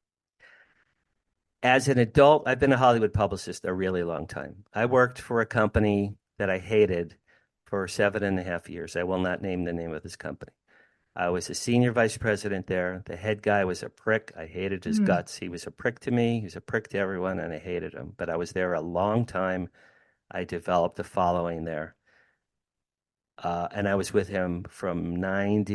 As an adult, I've been a Hollywood publicist a really long time. I worked for a company that I hated for 7.5 years. I will not name the name of this company. I was a senior vice president there. The head guy was a prick. I hated his guts. He was a prick to me. He was a prick to everyone, and I hated him. But I was there a long time. I developed a following there. And I was with him from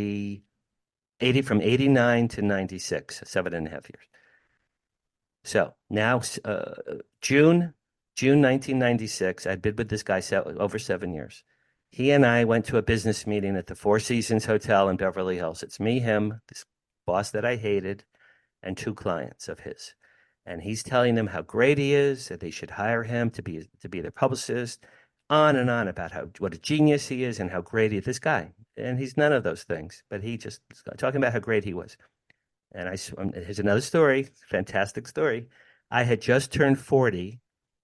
89 to 96, 7.5 years. So now, June 1996, I'd been with this guy over 7 years. He and I went to a business meeting at the Four Seasons Hotel in Beverly Hills. It's me, him, this boss that I hated, and 2 clients of his. And he's telling them how great he is, that they should hire him to be their publicist, on and on about what a genius he is and how great he is. This guy. And he's none of those things, but he just talking about how great he was. And here's another story, fantastic story. I had just turned 40.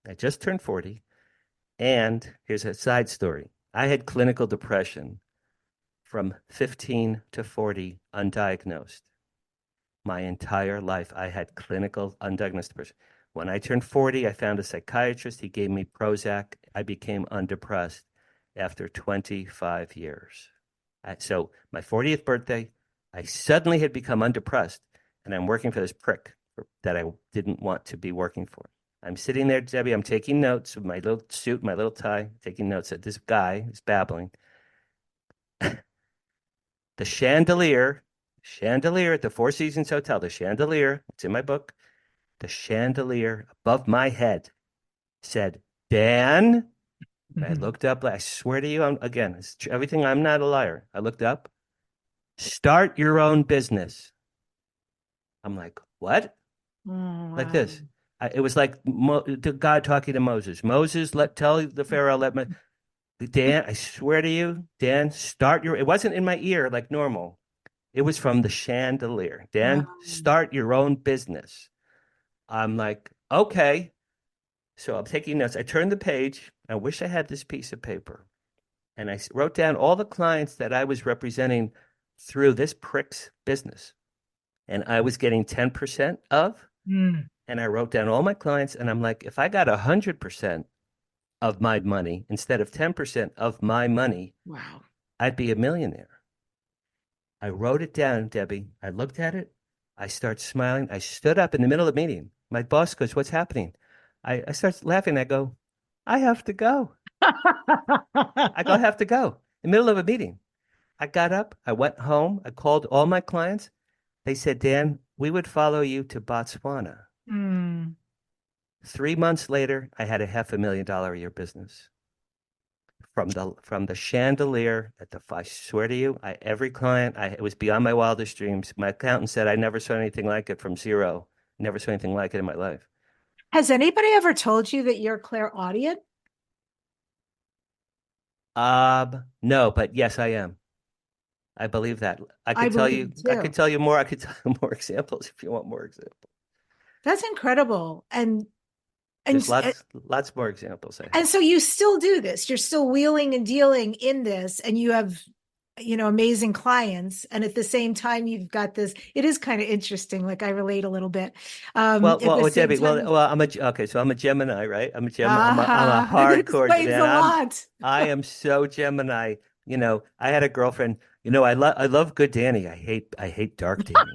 And here's a side story. I had clinical depression from 15 to 40, undiagnosed. My entire life, I had clinical undiagnosed depression. When I turned 40, I found a psychiatrist. He gave me Prozac. I became undepressed after 25 years. So my 40th birthday, I suddenly had become undepressed, and I'm working for this prick that I didn't want to be working for. I'm sitting there, Debbie, I'm taking notes with my little suit, my little tie, taking notes at this guy who's babbling. The chandelier at the Four Seasons Hotel, the chandelier, it's in my book, the chandelier above my head said, Dan. I looked up, I swear to you, everything, I'm not a liar. I looked up, start your own business. I'm like, what? Wow. Like this. It was like God talking to Moses. Moses, tell the Pharaoh, Dan, I swear to you, Dan, it wasn't in my ear like normal. It was from the chandelier. Dan, start your own business. I'm like, okay. So I'm taking notes. I turned the page. I wish I had this piece of paper. And I wrote down all the clients that I was representing through this prick's business. And I was getting 10% of. Mm. And I wrote down all my clients. And I'm like, if I got 100% of my money instead of 10% of my money, Wow. I'd be a millionaire. I wrote it down, Debbie. I looked at it. I start smiling. I stood up in the middle of the meeting. My boss goes, what's happening? I start laughing. I go, I have to go. I go, I have to go. In the middle of a meeting. I got up. I went home. I called all my clients. They said, Dan, we would follow you to Botswana. Mm. 3 months later, I had a $500,000 a year business. From the chandelier I swear to you, every client, it was beyond my wildest dreams. My accountant said I never saw anything like it from zero. Never saw anything like it in my life. Has anybody ever told you that you're clairaudient? No, but yes, I am. I believe that. I could tell you more. I could tell you more examples if you want more examples. That's incredible. And there's lots more examples. And so you still do this. You're still wheeling and dealing in this, and you have, amazing clients. And at the same time, you've got this. It is kind of interesting. Like I relate a little bit. Well, Debbie. I'm a Gemini, right? I'm a Gemini. I'm a hardcore Gemini. A lot. I am so Gemini. I had a girlfriend. I love good Danny. I hate dark Danny.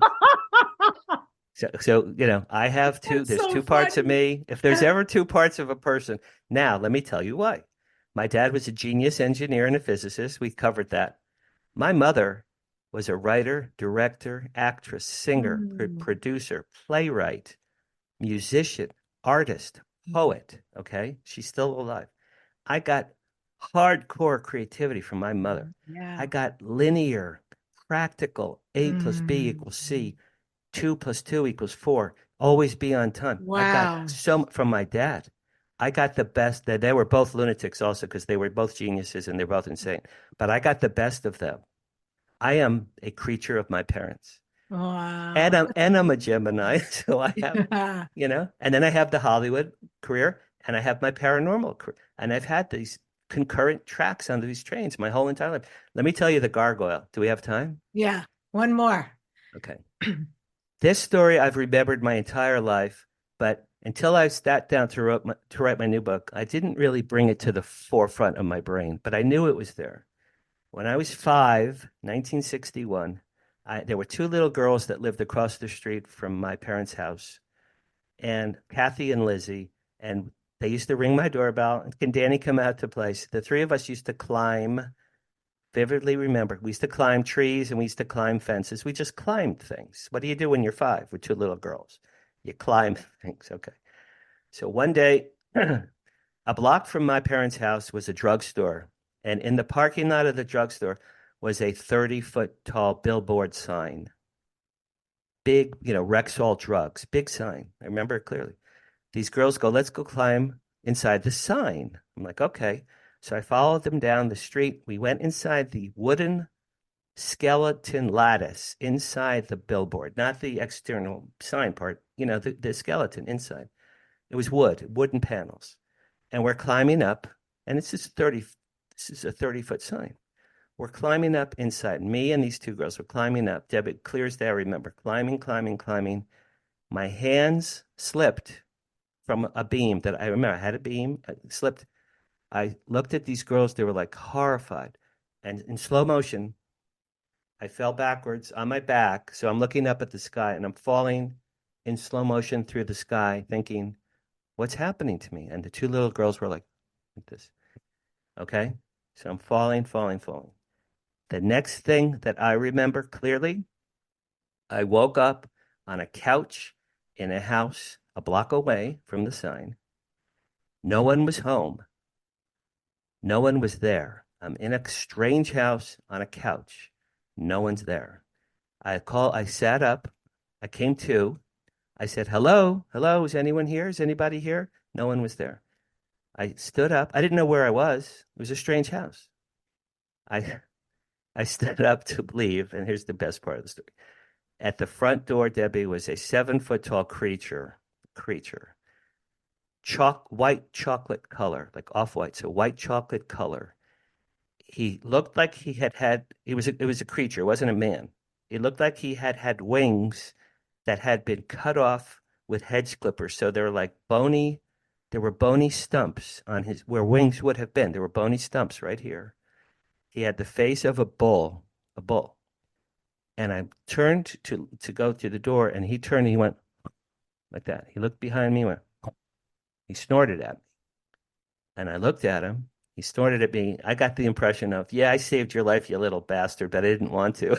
So I have two. There's two parts of me. If there's ever two parts of a person, now let me tell you why. My dad was a genius engineer and a physicist. We covered that. My mother was a writer, director, actress, singer, producer, playwright, musician, artist, poet. Okay, she's still alive. I got hardcore creativity from my mother. Yeah. I got linear, practical. A plus B equals C. 2 + 2 = 4. Always be on time. Wow. I got so from my dad. I got the best. They were both lunatics also because they were both geniuses and they're both insane. But I got the best of them. I am a creature of my parents. Wow. And I'm a Gemini. So I have, and then I have the Hollywood career and I have my paranormal career. And I've had these concurrent tracks on these trains my whole entire life. Let me tell you the gargoyle. Do we have time? Yeah. One more. Okay. This story I've remembered my entire life, but until I sat down to write my new book, I didn't really bring it to the forefront of my brain, but I knew it was there. When I was 5, 1961, there were 2 little girls that lived across the street from my parents' house, and Kathy and Lizzie, and they used to ring my doorbell, and can Danny come out to play? So the 3 of us used to climb. Vividly remember, we used to climb trees and we used to climb fences. We just climbed things. What do you do when you're 5 with 2 little girls? You climb things. Okay. So one day, a block from my parents' house was a drugstore. And in the parking lot of the drugstore was a 30-foot tall billboard sign. Big, Rexall drugs, big sign. I remember it clearly. These girls go, let's go climb inside the sign. I'm like, okay. So I followed them down the street. We went inside the wooden skeleton lattice inside the billboard, not the external sign part, the skeleton inside. It was wooden panels. And we're climbing up, and this is a 30-foot sign. We're climbing up inside. Me and these 2 girls were climbing up. Debbie, clear as day, I remember. Climbing. My hands slipped from a beam that I remember. I had a beam, slipped. I looked at these girls. They were like horrified. And in slow motion, I fell backwards on my back. So I'm looking up at the sky and I'm falling in slow motion through the sky thinking, what's happening to me? And the 2 little girls were like this. Okay. So I'm falling. The next thing that I remember clearly, I woke up on a couch in a house a block away from the sign. No one was home. No one was there. I'm in a strange house on a couch. No one's there. I sat up. I came to. I said, hello, is anyone here? Is anybody here? No one was there. I stood up. I didn't know where I was. It was a strange house. I I stood up to leave, and here's the best part of the story. At the front door, Debbie, was a 7 foot tall creature, white chocolate color, like off white, so white chocolate color. He looked like it was a creature, it wasn't a man. It looked like he had had wings that had been cut off with hedge clippers. So they were like there were bony stumps on his, where wings would have been. There were bony stumps right here. He had the face of a bull. And I turned to go to the door, and he turned and he went like that. He looked behind me, went, he snorted at me. And I looked at him. He snorted at me. I got the impression of, yeah, I saved your life, you little bastard, but I didn't want to.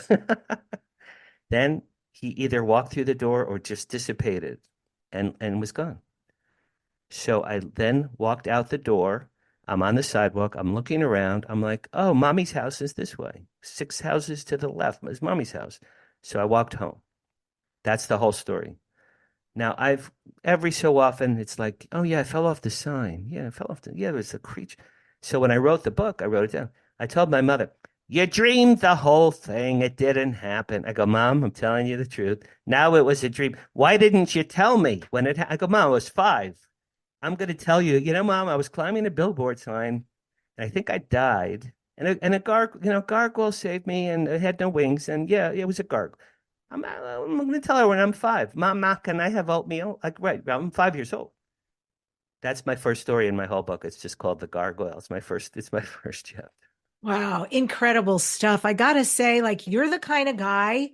Then he either walked through the door or just dissipated and was gone. So I then walked out the door. I'm on the sidewalk. I'm looking around. I'm like, oh, mommy's house is this way. 6 houses to the left is mommy's house. So I walked home. That's the whole story. Now, every so often, it's like, oh, yeah, I fell off the sign. Yeah, I fell off yeah, there's a creature. So when I wrote the book, I wrote it down. I told my mother, you dreamed the whole thing. It didn't happen. I go, Mom, I'm telling you the truth. Now it was a dream. Why didn't you tell me when I go, Mom, I was 5. I'm going to tell you, Mom, I was climbing a billboard sign, and I think I died. And a gargoyle saved me, and it had no wings. And yeah, it was a gargoyle. I'm going to tell her when I'm 5. Mama, can I have oatmeal? Like, right, I'm 5 years old. That's my first story in my whole book. It's just called The Gargoyle. It's my first chapter. Wow, incredible stuff. I gotta say, like, you're the kind of guy,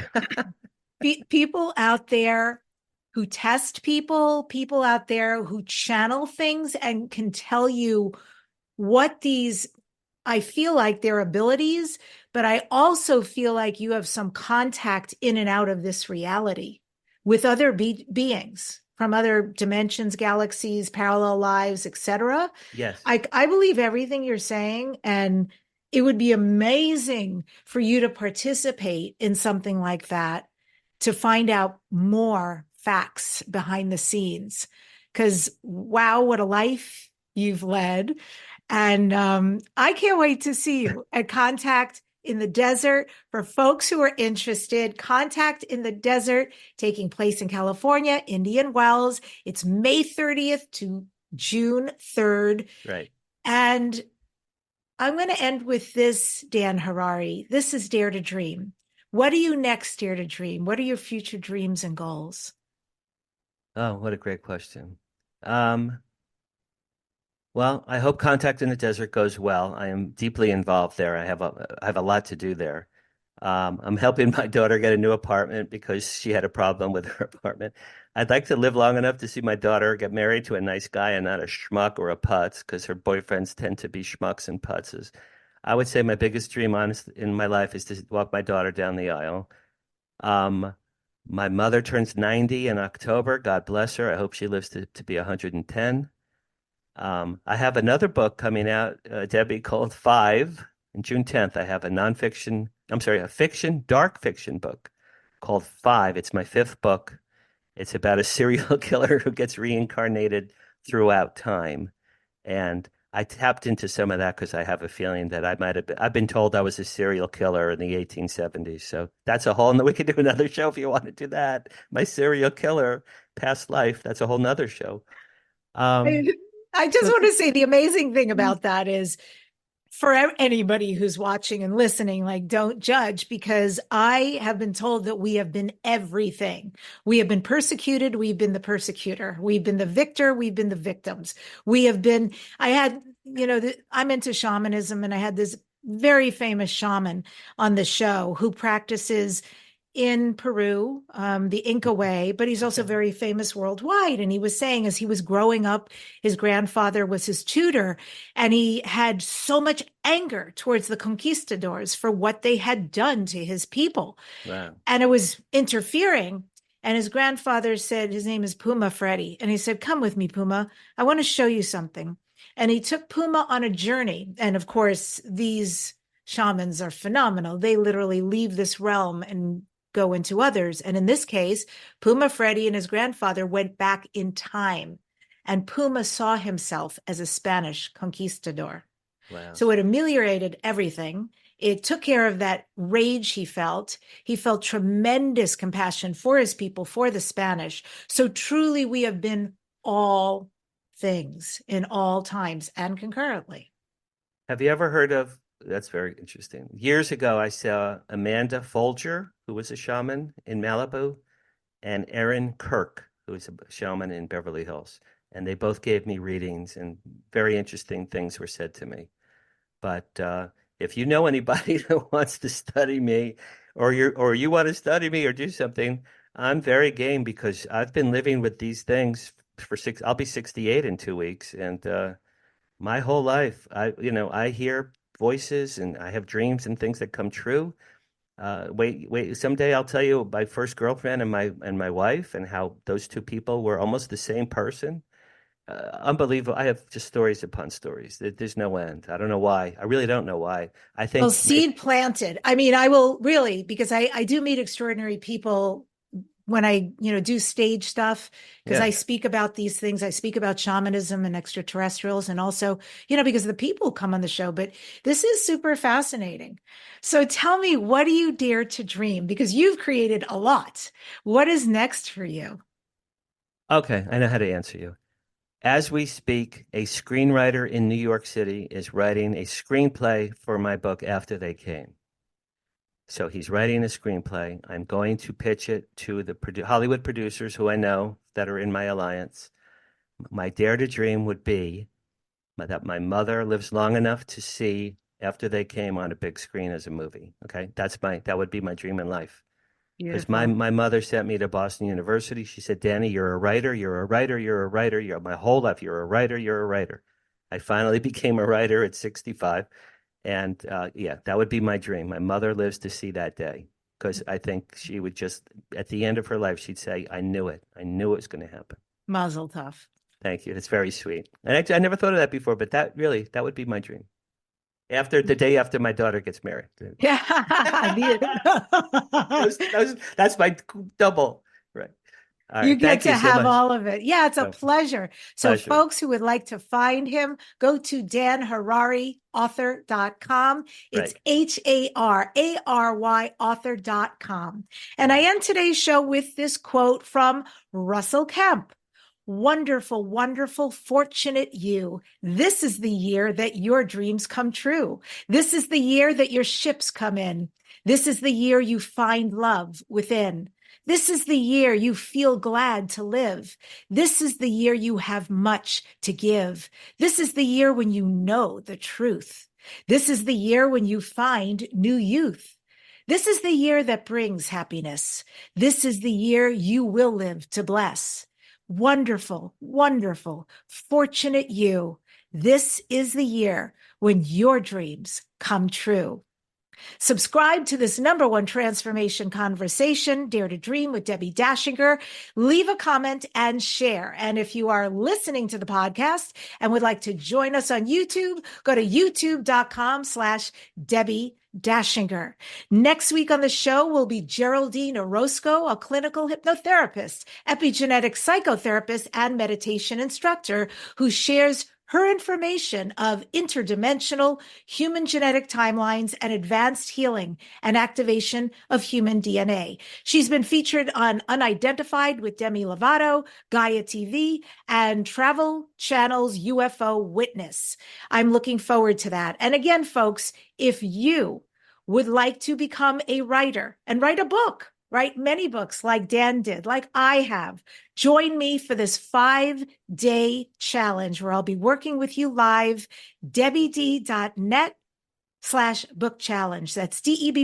people out there who test people out there who channel things and can tell you what I feel like their abilities, but I also feel like you have some contact in and out of this reality with other beings from other dimensions, galaxies, parallel lives, etc. Yes. I believe everything you're saying, and it would be amazing for you to participate in something like that to find out more facts behind the scenes. Because wow, what a life you've led. And I can't wait to see you at Contact in the Desert. For folks who are interested, Contact in the Desert, taking place in California, Indian Wells. It's May 30th to June 3rd. Right. And I'm going to end with this, Dan Harary. This is Dare to Dream. What are you next, Dare to Dream? What are your future dreams and goals? Oh, what a great question. Well, I hope Contact in the Desert goes well. I am deeply involved there. I have a lot to do there. I'm helping my daughter get a new apartment because she had a problem with her apartment. I'd like to live long enough to see my daughter get married to a nice guy and not a schmuck or a putz, because her boyfriends tend to be schmucks and putzes. I would say my biggest dream, honest, in my life is to walk my daughter down the aisle. My mother turns 90 in October. God bless her. I hope she lives to be 110. I have another book coming out, Debbie, called 5. On June 10th, I have a fiction, dark fiction book called 5. It's my 5th book. It's about a serial killer who gets reincarnated throughout time. And I tapped into some of that because I have a feeling that I've been told I was a serial killer in the 1870s. So that's a whole, we could do another show if you want to do that. My serial killer past life, that's a whole nother show. I just want to say the amazing thing about that is, for anybody who's watching and listening, like, don't judge, because I have been told that we have been everything. We have been persecuted. We've been the persecutor. We've been the victor. We've been the victims. I'm into shamanism, and I had this very famous shaman on the show who practices in Peru, the Inca way, but he's also very famous worldwide. And he was saying, as he was growing up, his grandfather was his tutor, and he had so much anger towards the conquistadors for what they had done to his people. Wow. And it was interfering. And his grandfather said, his name is Puma Freddy. And he said, come with me, Puma. I want to show you something. And he took Puma on a journey. And of course, these shamans are phenomenal. They literally leave this realm and go into others. And in this case, Puma Freddy and his grandfather went back in time. and Puma saw himself as a Spanish conquistador. Wow. So it ameliorated everything. It took care of that rage he felt. He felt tremendous compassion for his people, for the Spanish. So truly, we have been all things in all times and concurrently. Have you ever heard of, that's very interesting. Years ago, I saw Amanda Folger, who was a shaman in Malibu, and Aaron Kirk, who was a shaman in Beverly Hills. And they both gave me readings, and very interesting things were said to me. But if you know anybody that wants to study me, or you want to study me or do something, I'm very game, because I've been living with these things for I'll be 68 in 2 weeks, and my whole life, I hear voices and I have dreams and things that come true. Wait, someday I'll tell you my first girlfriend and my wife, and how those two people were almost the same person. Unbelievable. I have just stories upon stories. There's no end. I don't know why. I really don't know why. I think, well, seed planted. I mean, I will really, because I do meet extraordinary people when I, do stage stuff, because I speak about these things. I speak about shamanism and extraterrestrials, and also, because the people come on the show. But this is super fascinating. So tell me, what do you dare to dream? Because you've created a lot. What is next for you? Okay, I know how to answer you. As we speak, a screenwriter in New York City is writing a screenplay for my book, After They Came. So he's writing a screenplay. I'm going to pitch it to the Hollywood producers who I know that are in my alliance. My dare to dream would be that my mother lives long enough to see After They Came on a big screen as a movie. Okay, that would be my dream in life. Because my mother sent me to Boston University. She said, Danny, you're a writer, you're a writer, you're a writer. My whole life, you're a writer, you're a writer. I finally became a writer at 65. And that would be my dream. My mother lives to see that day, because I think she would just, at the end of her life, she'd say, I knew it. I knew it was going to happen. Mazel tov. Thank you. It's very sweet. And I never thought of that before, but that would be my dream. After the day after my daughter gets married. Yeah. That's my double. Right. All right. You get to have much. all of it. Yeah, it's a pleasure. So folks who would like to find him, go to danharariauthor.com. It's HARARY author.com. And I end today's show with this quote from Russell Kemp. Wonderful, wonderful, fortunate you. This is the year that your dreams come true. This is the year that your ships come in. This is the year you find love within. This is the year you feel glad to live. This is the year you have much to give. This is the year when you know the truth. This is the year when you find new youth. This is the year that brings happiness. This is the year you will live to bless. Wonderful, wonderful, fortunate you. This is the year when your dreams come true. Subscribe to this #1 transformation conversation, Dare to Dream with Debbie Dashinger. Leave a comment and share. And if you are listening to the podcast and would like to join us on YouTube, go to youtube.com/Debbie Dashinger. Next week on the show will be Geraldine Orozco, a clinical hypnotherapist, epigenetic psychotherapist, and meditation instructor who shares her information of interdimensional human genetic timelines and advanced healing and activation of human DNA. She's been featured on Unidentified with Demi Lovato, Gaia TV, and Travel Channel's UFO Witness. I'm looking forward to that. And again, folks, if you would like to become a writer and write a book, write many books like Dan did, like I have, join me for this 5-day challenge where I'll be working with you live, debbied.net/book challenge. That's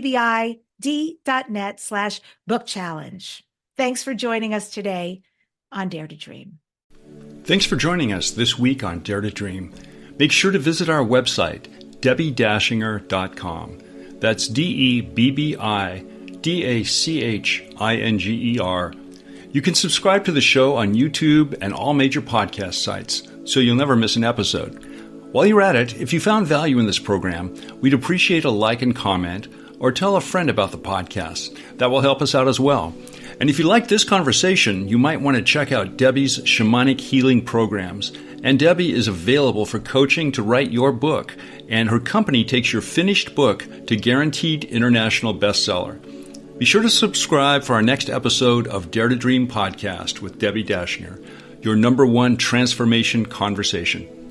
DEBBID.net/book challenge. Thanks for joining us today on Dare to Dream. Thanks for joining us this week on Dare to Dream. Make sure to visit our website, DebbieDashinger.com. That's DEBBIDACHINGER. You can subscribe to the show on YouTube and all major podcast sites, so you'll never miss an episode. While you're at it, if you found value in this program, we'd appreciate a like and comment, or tell a friend about the podcast. That will help us out as well. And if you like this conversation, you might want to check out Debbie's shamanic healing programs. And Debbie is available for coaching to write your book, and her company takes your finished book to guaranteed international bestseller. Be sure to subscribe for our next episode of Dare to Dream podcast with Debbie Dachinger, your #1 transformation conversation.